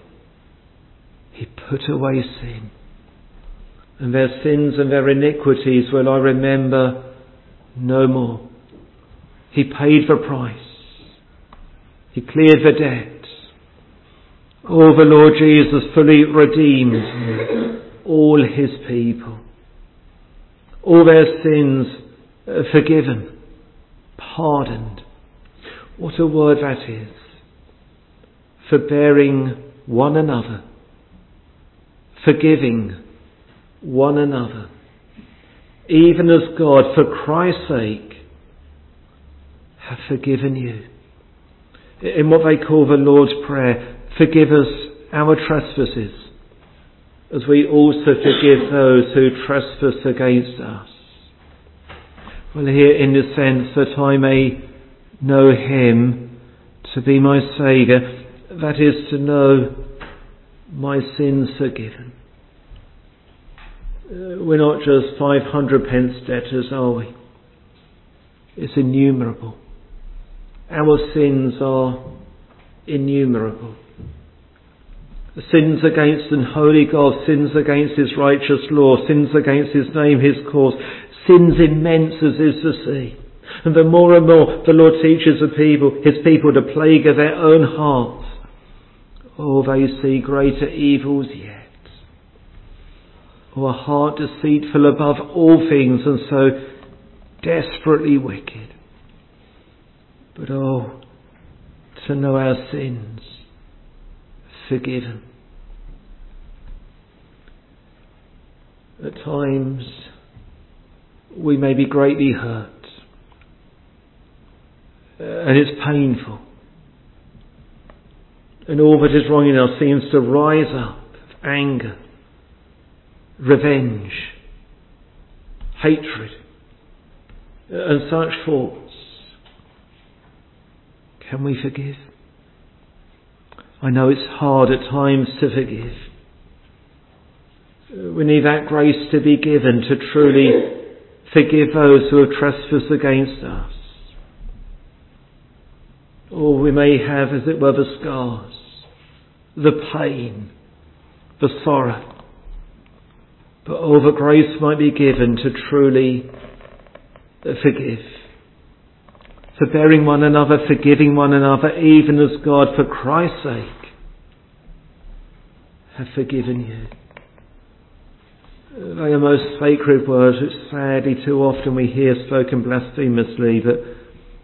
he put away sin. And their sins and their iniquities will I remember no more. He paid the price. He cleared the debt. Oh, the Lord Jesus fully redeemed all his people. All their sins forgiven, pardoned. What a word that is. Forbearing one another. Forgiving one another. Even as God, for Christ's sake, have forgiven you. In what they call the Lord's Prayer, forgive us our trespasses, as we also forgive those who trespass against us. Well, here in the sense that I may know him to be my Saviour, that is to know my sins forgiven. Uh, we're not just five hundred pence debtors, are we? It's innumerable. Our sins are innumerable. Sins against an holy God, sins against his righteous law, sins against his name, his cause, sins immense as is the sea. And the more and more the Lord teaches the people, his people the plague of their own hearts, oh, they see greater evils yet. Oh, a heart deceitful above all things and so desperately wicked. But oh, to know our sins forgiven. At times we may be greatly hurt, and it's painful, and all that is wrong in us seems to rise up: anger, revenge, hatred, and such thoughts. Can we forgive? I know it's hard at times to forgive. We need that grace to be given to truly forgive those who have trespassed against us. Or we may have, as it were, the scars, the pain, the sorrow. But oh, the grace might be given to truly forgive. Forbearing one another, forgiving one another, even as God, for Christ's sake, have forgiven you. They are most sacred words which sadly too often we hear spoken blasphemously, but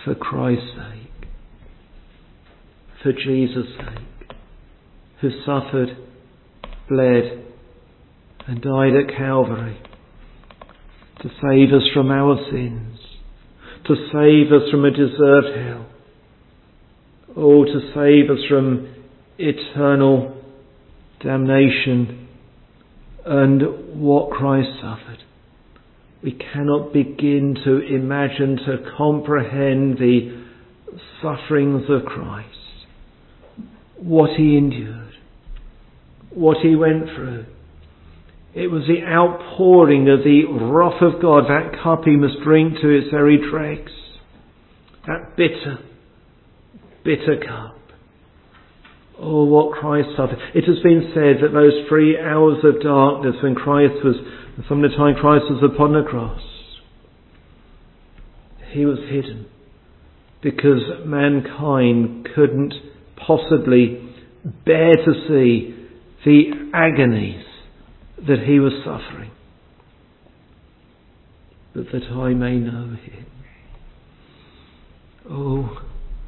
for Christ's sake, for Jesus' sake, who suffered, bled, and died at Calvary to save us from our sins, to save us from a deserved hell, oh, to save us from eternal damnation. And what Christ suffered, we cannot begin to imagine, to comprehend the sufferings of Christ, what he endured, what he went through. It was the outpouring of the wrath of God, that cup he must drink to its very dregs, that bitter, bitter cup. Oh, what Christ suffered. It has been said that those three hours of darkness when Christ was, from the time Christ was upon the cross, he was hidden because mankind couldn't possibly bear to see the agonies that he was suffering. But that I may know him. Oh,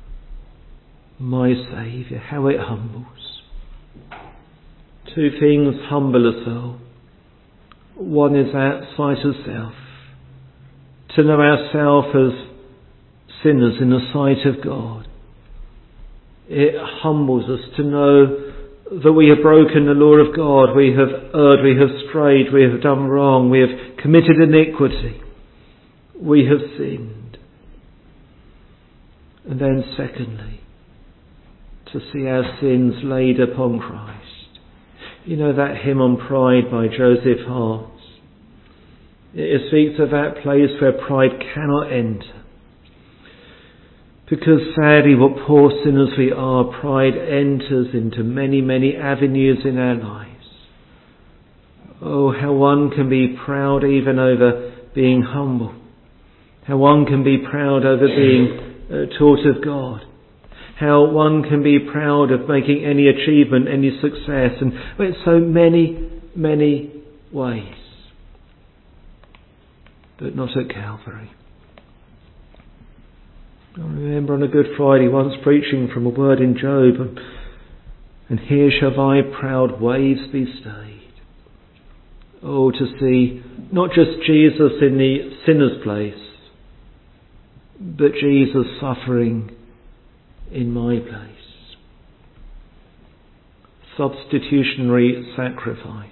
my Saviour, how it humbles. Two things humble a soul. One is that sight of self. To know ourselves as sinners in the sight of God. It humbles us to know that we have broken the law of God, we have erred, we have strayed, we have done wrong, we have committed iniquity, we have sinned. And then secondly, to see our sins laid upon Christ. You know that hymn on pride by Joseph Hart. It speaks of that place where pride cannot enter. Because sadly, what poor sinners we are, pride enters into many, many avenues in our lives. Oh, how one can be proud even over being humble. How one can be proud over being uh, taught of God. How one can be proud of making any achievement, any success, and well, in so many, many ways. But not at Calvary. I remember on a Good Friday once preaching from a word in Job, and, and here shall thy proud waves be stayed. Oh, to see not just Jesus in the sinner's place, but Jesus suffering in my place. Substitutionary sacrifice.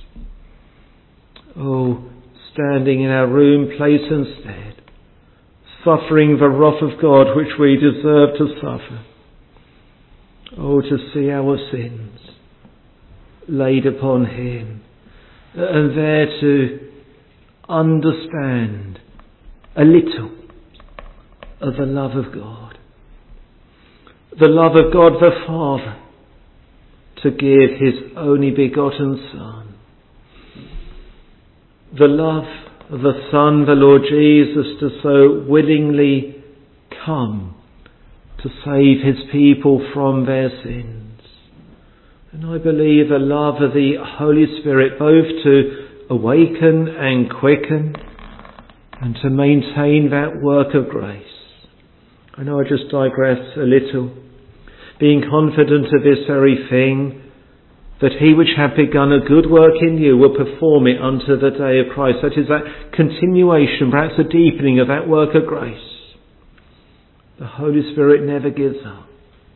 Oh, standing in our room, place and stead, suffering the wrath of God which we deserve to suffer. Oh, to see our sins laid upon him, and there to understand a little of the love of God. The love of God the Father to give his only begotten Son. The love of the Son, the Lord Jesus, to so willingly come to save his people from their sins. And I believe the love of the Holy Spirit both to awaken and quicken and to maintain that work of grace. I know I just digress a little, being confident of this very thing, that he which hath begun a good work in you will perform it unto the day of Christ. That is that continuation, perhaps a deepening of that work of grace. The Holy Spirit never gives up.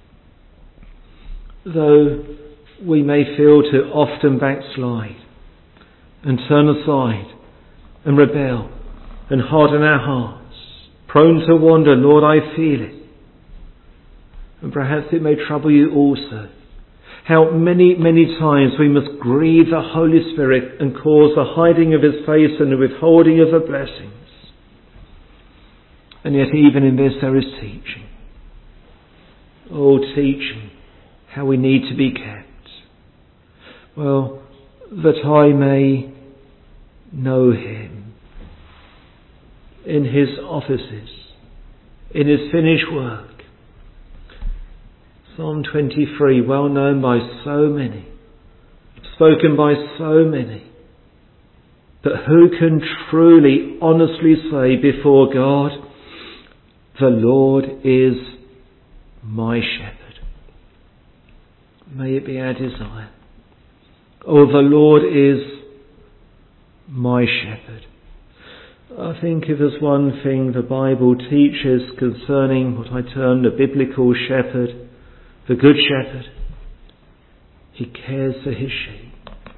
Though we may feel to often backslide and turn aside and rebel and harden our hearts, prone to wander, Lord, I feel it. And perhaps it may trouble you also. How many, many times we must grieve the Holy Spirit and cause the hiding of his face and the withholding of the blessings. And yet even in this there is teaching. Oh, teaching how we need to be kept. Well, that I may know him in his offices, in his finished work. Psalm twenty-three, well known by so many, spoken by so many. But who can truly, honestly say before God, The Lord is my shepherd. May it be our desire. Oh, the Lord is my shepherd. I think if there's one thing the Bible teaches concerning what I term the biblical shepherd, the good shepherd, he cares for his sheep.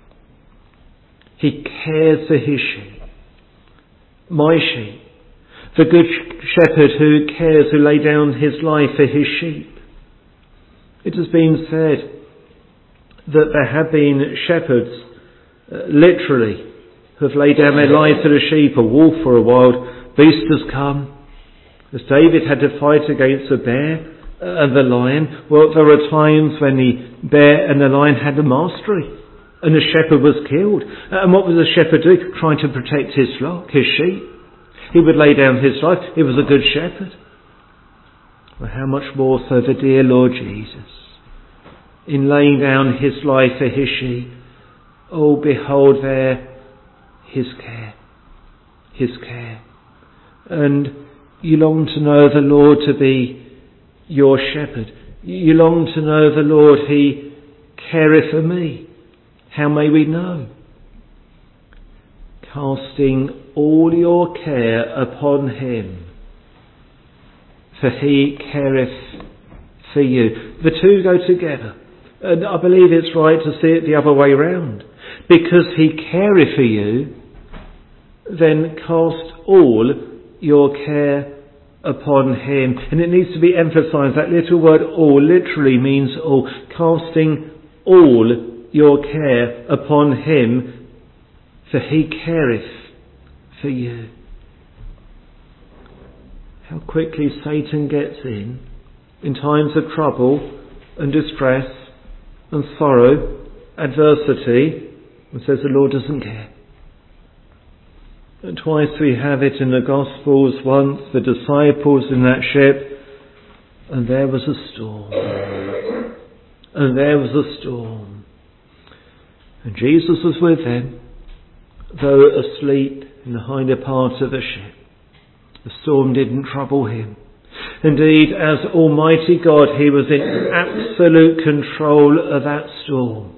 He cares for his sheep. My sheep. The good shepherd who cares, who lay down his life for his sheep. It has been said that there have been shepherds, uh, literally, who have laid down their lives for the sheep. A wolf or a wild beast has come. As David had to fight against the bear and the lion, well, there were times when the bear and the lion had the mastery and the shepherd was killed. And what was the shepherd doing? Trying to protect his flock, his sheep. He would lay down his life. He was a good shepherd. Well, how much more so the dear Lord Jesus, in laying down his life for his sheep. Oh, behold there his care, his care. And you long to know the Lord to be your shepherd. You long to know the Lord, he careth for me. How may we know? Casting all your care upon him, for he careth for you. The two go together. And I believe it's right to see it the other way round. Because he careth for you, then cast all your care upon him. And it needs to be emphasised, that little word all literally means all. Casting all your care upon him, for he careth for you. How quickly Satan gets in, in times of trouble and distress and sorrow, adversity, and says the Lord doesn't care. And twice we have it in the Gospels. Once the disciples in that ship, and there was a storm. And there was a storm. And Jesus was with them, though asleep in the hinder part of the ship. The storm didn't trouble him. Indeed, as Almighty God, he was in absolute control of that storm.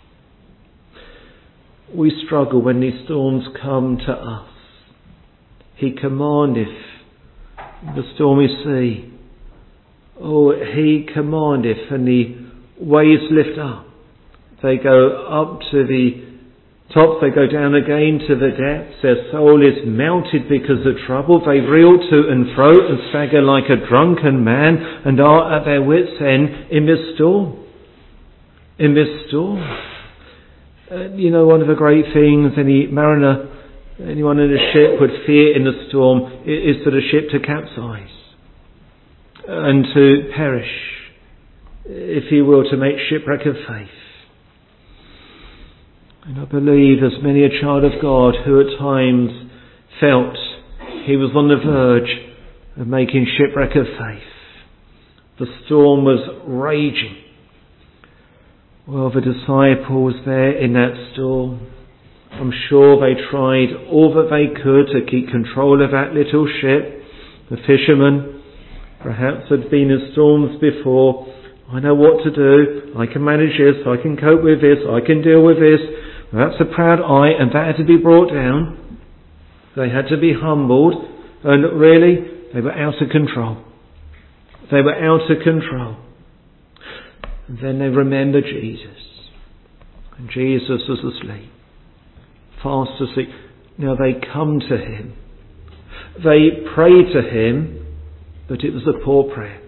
We struggle when these storms come to us. He commandeth the stormy sea. Oh, he commandeth, and the waves lift up. They go up to the top, they go down again to the depths. Their soul is melted because of trouble. They reel to and fro and stagger like a drunken man, and are at their wits' end in this storm. In this storm. Uh, you know, one of the great things any mariner, anyone in a ship would fear in the storm is for the ship to capsize and to perish, if you will, to make shipwreck of faith. And I believe there's many a child of God who at times felt he was on the verge of making shipwreck of faith. The storm was raging. Well, the disciples there in that storm, I'm sure they tried all that they could to keep control of that little ship. The fishermen perhaps had been in storms before. I know what to do. I can manage this. I can cope with this. I can deal with this. Well, that's a proud eye, and that had to be brought down. They had to be humbled, and really, they were out of control. They were out of control. And then they remembered Jesus. And Jesus was asleep. Fast asleep. Now they come to him. They pray to him, but it was a poor prayer.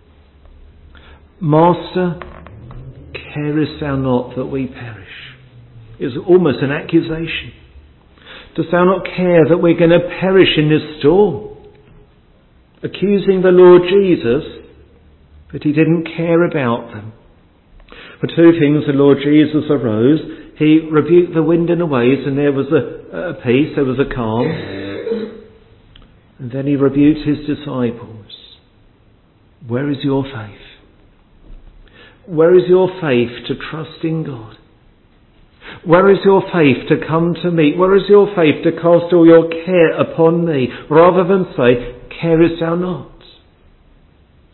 Master, carest thou not that we perish? It's almost an accusation. Dost thou not care that we're going to perish in this storm? Accusing the Lord Jesus, but he didn't care about them. For two things, the Lord Jesus arose. He rebuked the wind and the waves, and there was a, a peace, there was a calm. And then he rebuked his disciples. Where is your faith? Where is your faith to trust in God? Where is your faith to come to me? Where is your faith to cast all your care upon me? Rather than say, carest thou not?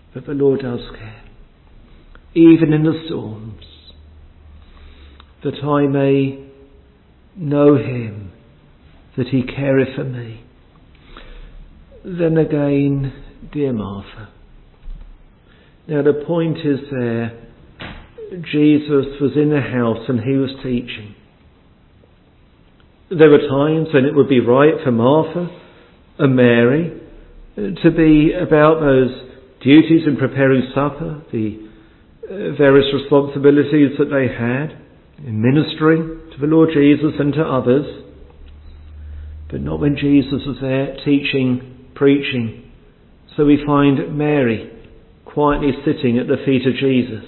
But the Lord does care, even in the storms, that I may know him, that he careth for me. Then again, dear Martha. Now the point is there, Jesus was in the house and he was teaching. There were times when it would be right for Martha and Mary to be about those duties in preparing supper, the various responsibilities that they had in ministering to the Lord Jesus and to others, but not when Jesus was there teaching, preaching. So we find Mary quietly sitting at the feet of Jesus,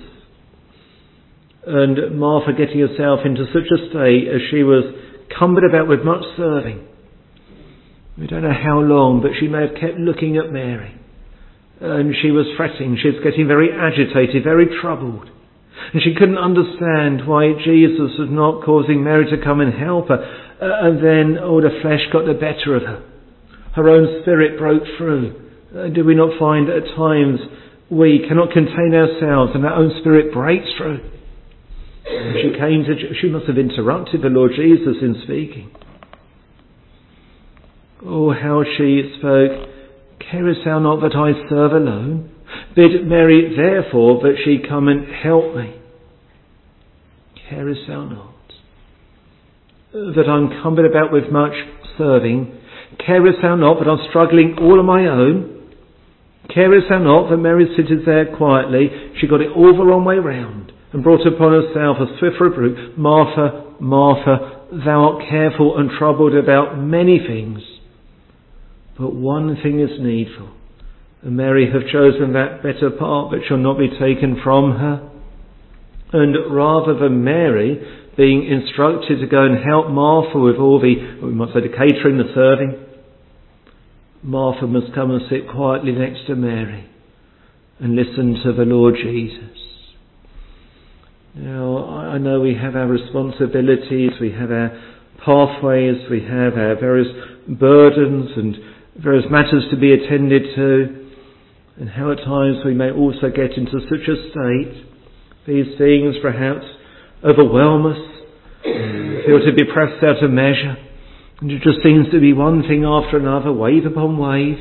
and Martha getting herself into such a state as she was cumbered about with much serving. We don't know how long, but she may have kept looking at Mary, and she was fretting. She was getting very agitated, very troubled, and she couldn't understand why Jesus was not causing Mary to come and help her. Uh, and then, oh, the flesh got the better of her. Her own spirit broke through. Uh, do we not find at times we cannot contain ourselves and our own spirit breaks through? And she came to, she must have interrupted the Lord Jesus in speaking. Oh, how she spoke. Carest thou not that I serve alone? Bid Mary therefore that she come and help me. Carest thou not that I'm cumbered about with much serving? Carest thou not that I'm struggling all on my own? Carest thou not that Mary sitted there quietly? She got it all the wrong way round and brought upon herself a swift rebuke. Martha, Martha, thou art careful and troubled about many things, but one thing is needful. And Mary hath chosen that better part that shall not be taken from her. And rather than Mary being instructed to go and help Martha with all the, we might say, the catering, the serving, Martha must come and sit quietly next to Mary and listen to the Lord Jesus. Now, I know we have our responsibilities, we have our pathways, we have our various burdens and various matters to be attended to, and how at times we may also get into such a state, these things perhaps overwhelm us, feel to be pressed out of measure, and it just seems to be one thing after another, wave upon wave,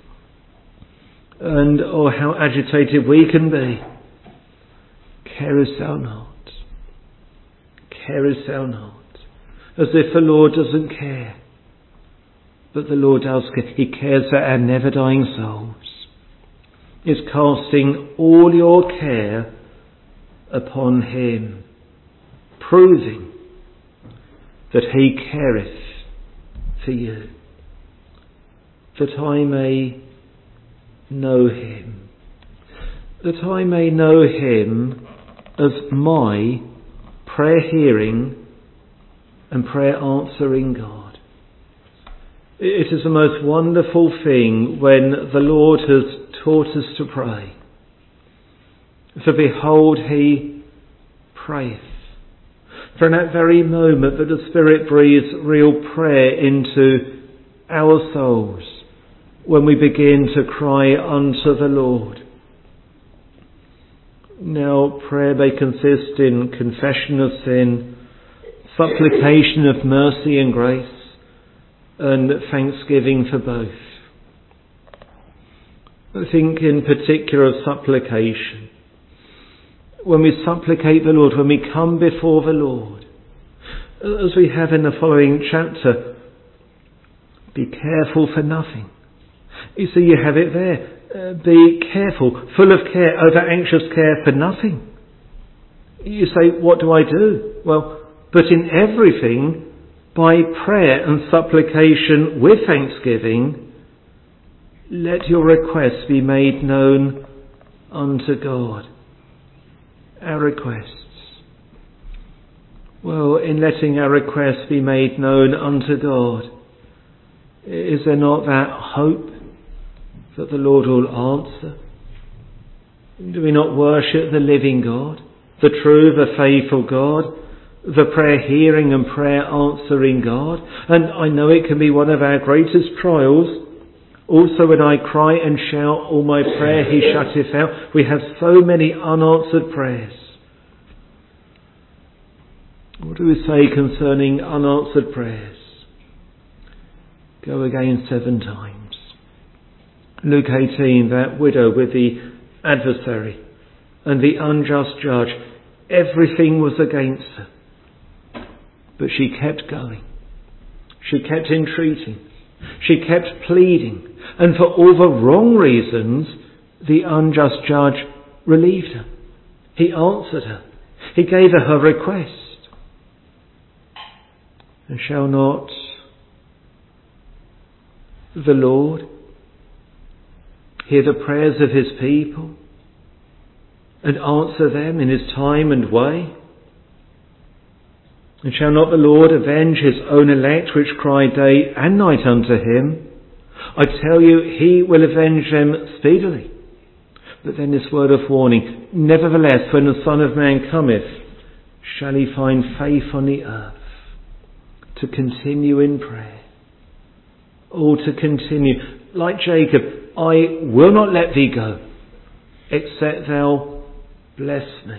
and oh, how agitated we can be. Carest thou not? Carest thou not? As if the Lord doesn't care. But the Lord does care. He cares for our never dying souls. Is casting all your care upon him, proving that he careth for you, that I may know him, that I may know him as my prayer hearing and prayer answering God. It is the most wonderful thing when the Lord has taught us to pray. For behold, he prayeth. For in that very moment that the Spirit breathes real prayer into our souls, when we begin to cry unto the Lord. Now, prayer may consist in confession of sin, supplication of mercy and grace, and thanksgiving for both. I think in particular of supplication. When we supplicate the Lord, when we come before the Lord, as we have in the following chapter, be careful for nothing. You see, you have it there. Uh, be careful, full of care, over anxious care for nothing. You say, what do I do? Well, but in everything, by prayer and supplication with thanksgiving, let your requests be made known unto God. Our requests. Well, in letting our requests be made known unto God, is there not that hope that the Lord will answer? Do we not worship the living God, the true, the faithful God, the prayer hearing and prayer answering God? And I know it can be one of our greatest trials, Also when I cry and shout, all my prayer he shutteth out. We have so many unanswered prayers. What do we say concerning unanswered prayers? Go again seven times. Luke eighteen, that widow with the adversary and the unjust judge, everything was against her. But she kept going. She kept entreating. She kept pleading. And for all the wrong reasons, the unjust judge relieved her. He answered her. He gave her her request. And shall not the Lord hear the prayers of his people and answer them in his time and way? And shall not the Lord avenge his own elect which cry day and night unto him? I tell you, he will avenge them speedily. But then this word of warning, nevertheless, when the Son of Man cometh, shall he find faith on the earth? To continue in prayer. Or to continue, like Jacob, I will not let thee go, except thou bless me.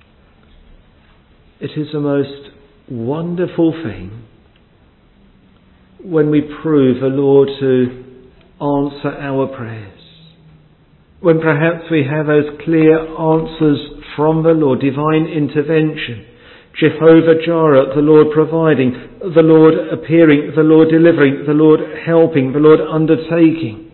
It is the most wonderful thing when we prove the Lord to answer our prayers. When perhaps we have those clear answers from the Lord, divine intervention, Jehovah Jireh, the Lord providing, the Lord appearing, the Lord delivering, the Lord helping, the Lord undertaking,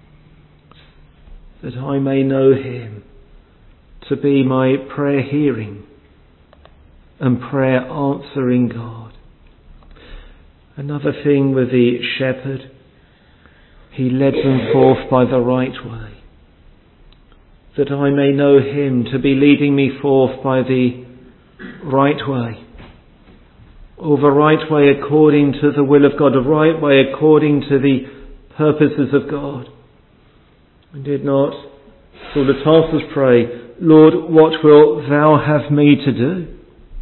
that I may know him to be my prayer hearing and prayer answering God. Another thing with the shepherd, he led them forth by the right way, that I may know him to be leading me forth by the right way, or the right way according to the will of God, the right way according to the purposes of God. And did not Saul of Tarsus pray, Lord, what wilt thou have me to do?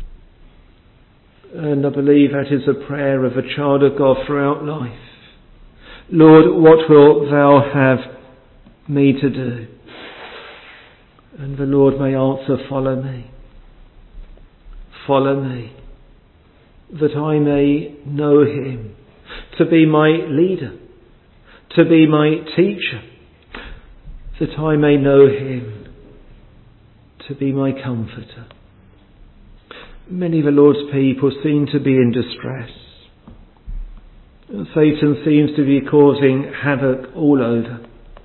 And I believe that is a prayer of a child of God throughout life. Lord, what wilt thou have me to do? And the Lord may answer, follow me. Follow me, that I may know him, to be my leader, to be my teacher, that I may know him, to be my comforter. Many of the Lord's people seem to be in distress. Satan seems to be causing havoc all over.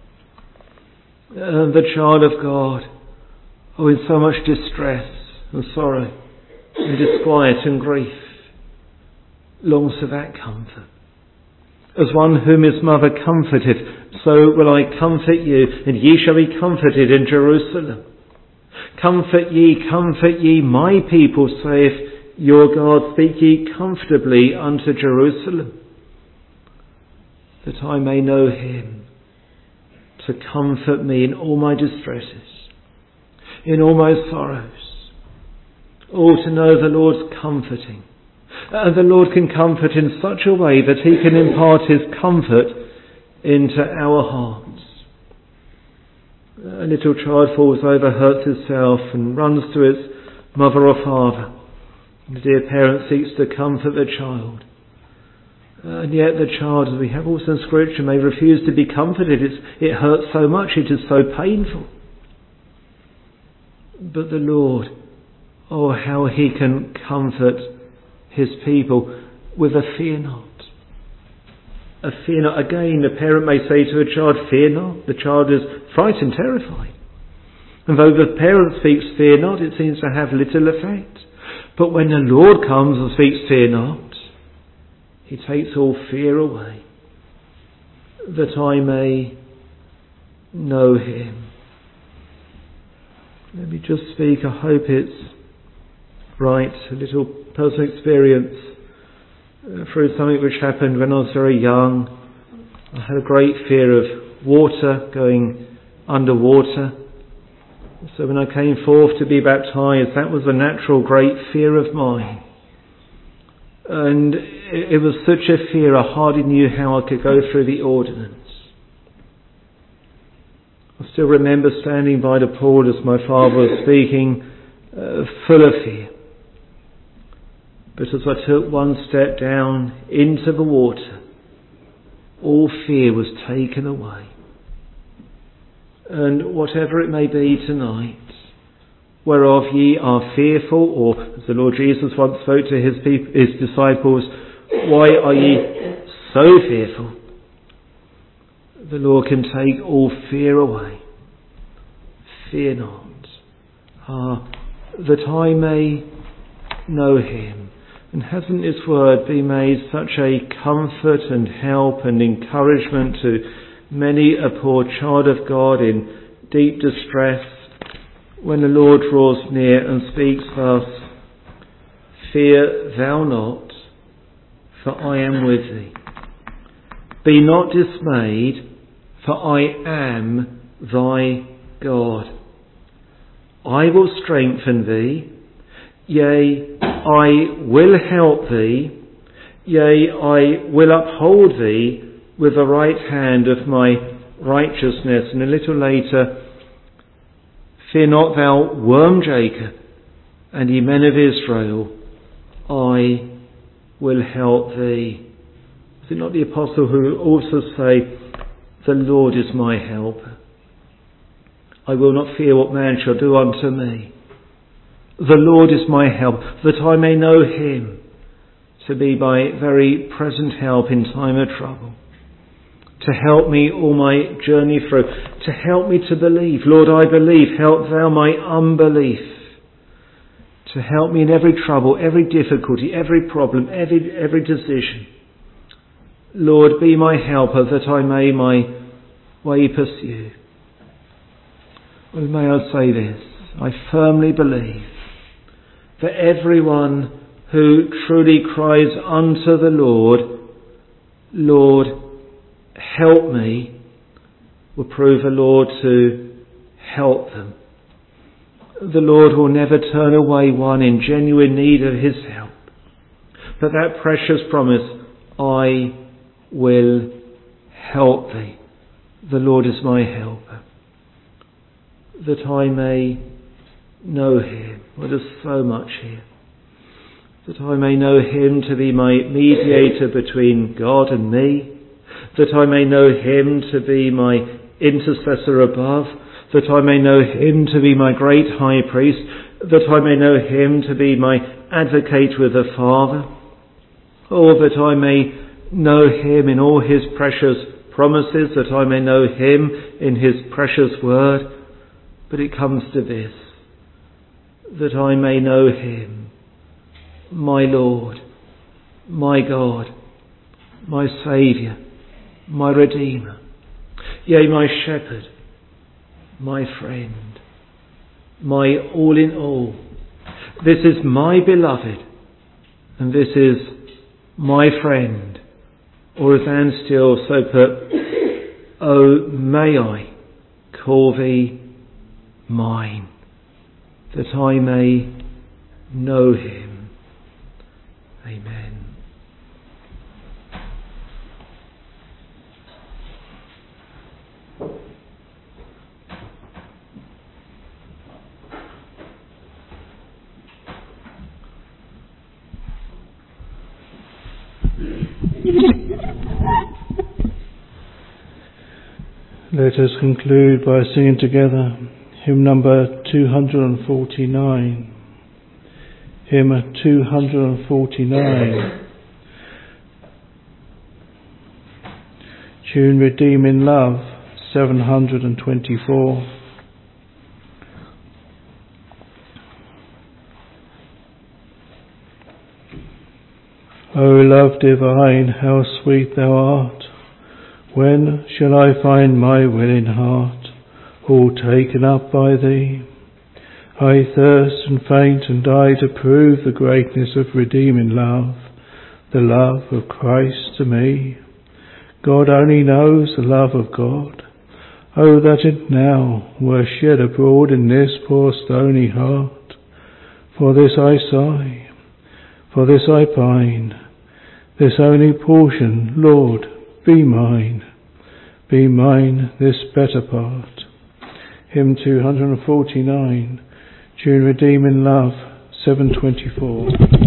And the child of God, oh, in so much distress and sorrow, and disquiet and grief, longs for that comfort. As one whom his mother comforteth, so will I comfort you, and ye shall be comforted in Jerusalem. Comfort ye, comfort ye, my people, saith your God, speak ye comfortably unto Jerusalem, that I may know him, to comfort me in all my distresses, in all my sorrows. Oh, to know the Lord's comforting. And the Lord can comfort in such a way that he can impart his comfort into our hearts. A little child falls over, hurts itself, and runs to its mother or father. The dear parent seeks to comfort the child. And yet the child, as we have also in Scripture, may refuse to be comforted. It's, it hurts so much, it is so painful. But the Lord, oh, how he can comfort his people with a fear not. A fear not. Again, the parent may say to a child, fear not. The child is frightened, terrified. And though the parent speaks fear not, it seems to have little effect. But when the Lord comes and speaks fear not, he takes all fear away, that I may know him. Let me just speak, I hope it's right, a little personal experience uh, through something which happened when I was very young. I had a great fear of water, going underwater. So when I came forth to be baptised, that was a natural great fear of mine. And it, it was such a fear, I hardly knew how I could go through the ordinance. still remember standing by the pool as my father was speaking, uh, full of fear. But as I took one step down into the water, all fear was taken away. And whatever it may be tonight, whereof ye are fearful, or as the Lord Jesus once spoke to his, people, his disciples, why are ye so fearful? The Lord can take all fear away. Fear not. Ah, that I may know him. And hasn't his word been made such a comfort and help and encouragement to many a poor child of God in deep distress, when the Lord draws near and speaks thus, fear thou not, for I am with thee. Be not dismayed, for I am thy God. I will strengthen thee, yea, I will help thee, yea, I will uphold thee with the right hand of my righteousness. And a little later, fear not thou worm Jacob, and ye men of Israel, I will help thee. Is it not the apostle who also say, the Lord is my helper? I will not fear what man shall do unto me. The Lord is my help, that I may know him to be my very present help in time of trouble, to help me all my journey through, to help me to believe. Lord, I believe, help thou my unbelief, to help me in every trouble, every difficulty, every problem, every, every decision. Lord, be my helper, that I may my way pursue. Well, may I say this, I firmly believe that everyone who truly cries unto the Lord, Lord, help me, will prove the Lord to help them. The Lord will never turn away one in genuine need of his help. But that precious promise, I will help thee. The Lord is my helper, that I may know him. Well, there's so much here. That I may know him to be my mediator between God and me, that I may know him to be my intercessor above, that I may know him to be my great high priest, that I may know him to be my advocate with the Father, or that I may know him in all his precious promises, that I may know him in his precious word. But it comes to this, that I may know him, my Lord, my God, my Saviour, my Redeemer, yea, my Shepherd, my friend, my all in all. This is my beloved, and this is my friend. Or as Anne Steele so put, oh, may I call thee mine, that I may know him. Amen. Let us conclude by singing together hymn number two hundred forty-nine. Hymn two hundred forty-nine. Tune Redeeming Love, seven hundred twenty-four. O love divine, how sweet thou art! When shall I find my willing heart all taken up by thee? I thirst and faint and die to prove the greatness of redeeming love, the love of Christ to me. God only knows the love of God. Oh, that it now were shed abroad in this poor stony heart. For this I sigh, for this I pine, this only portion, Lord, be mine, be mine this better part. Hymn two forty-nine, Tune Redeeming Love, seven twenty-four.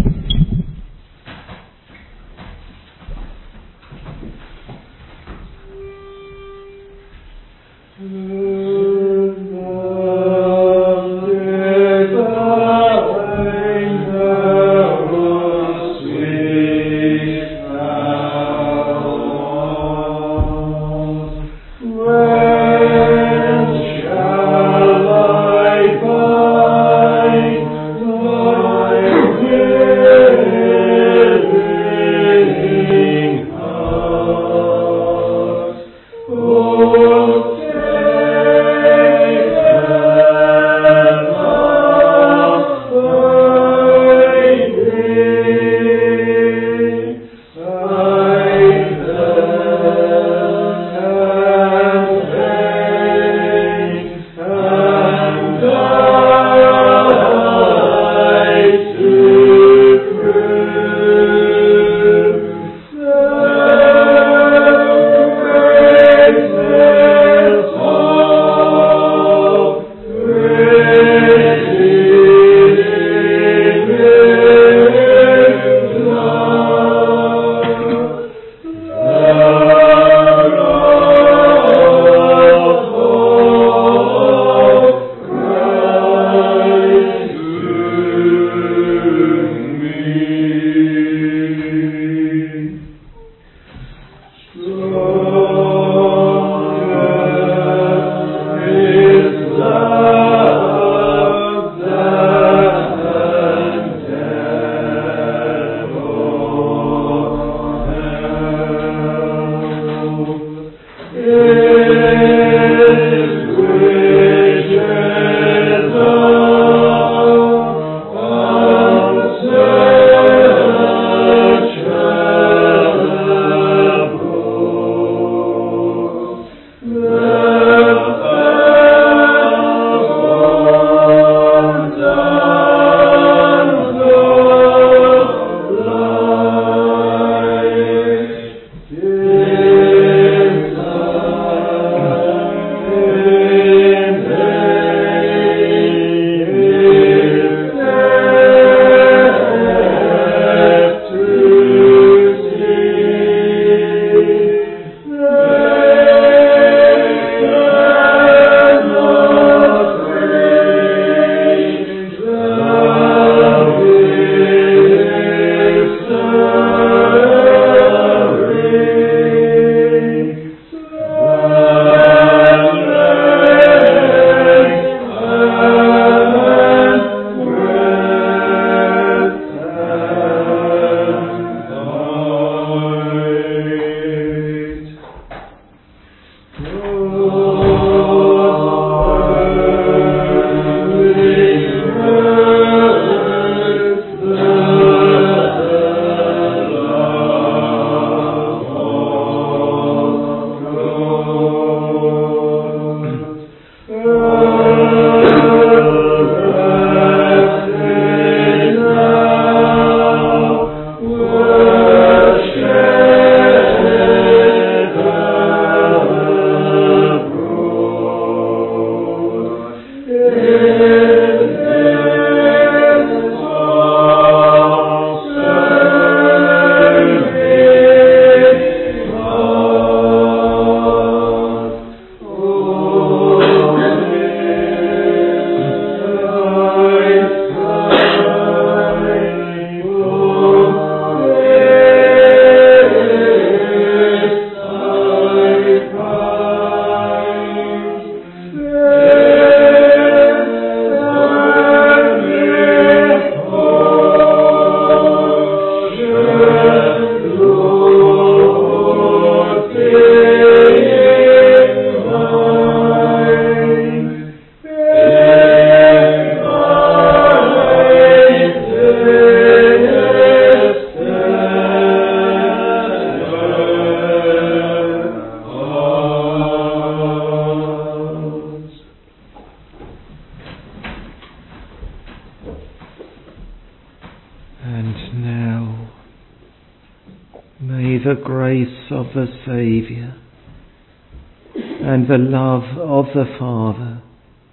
the grace of the Saviour and the love of the Father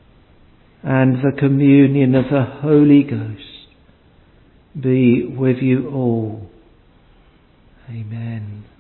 and the communion of the Holy Ghost be with you all. Amen.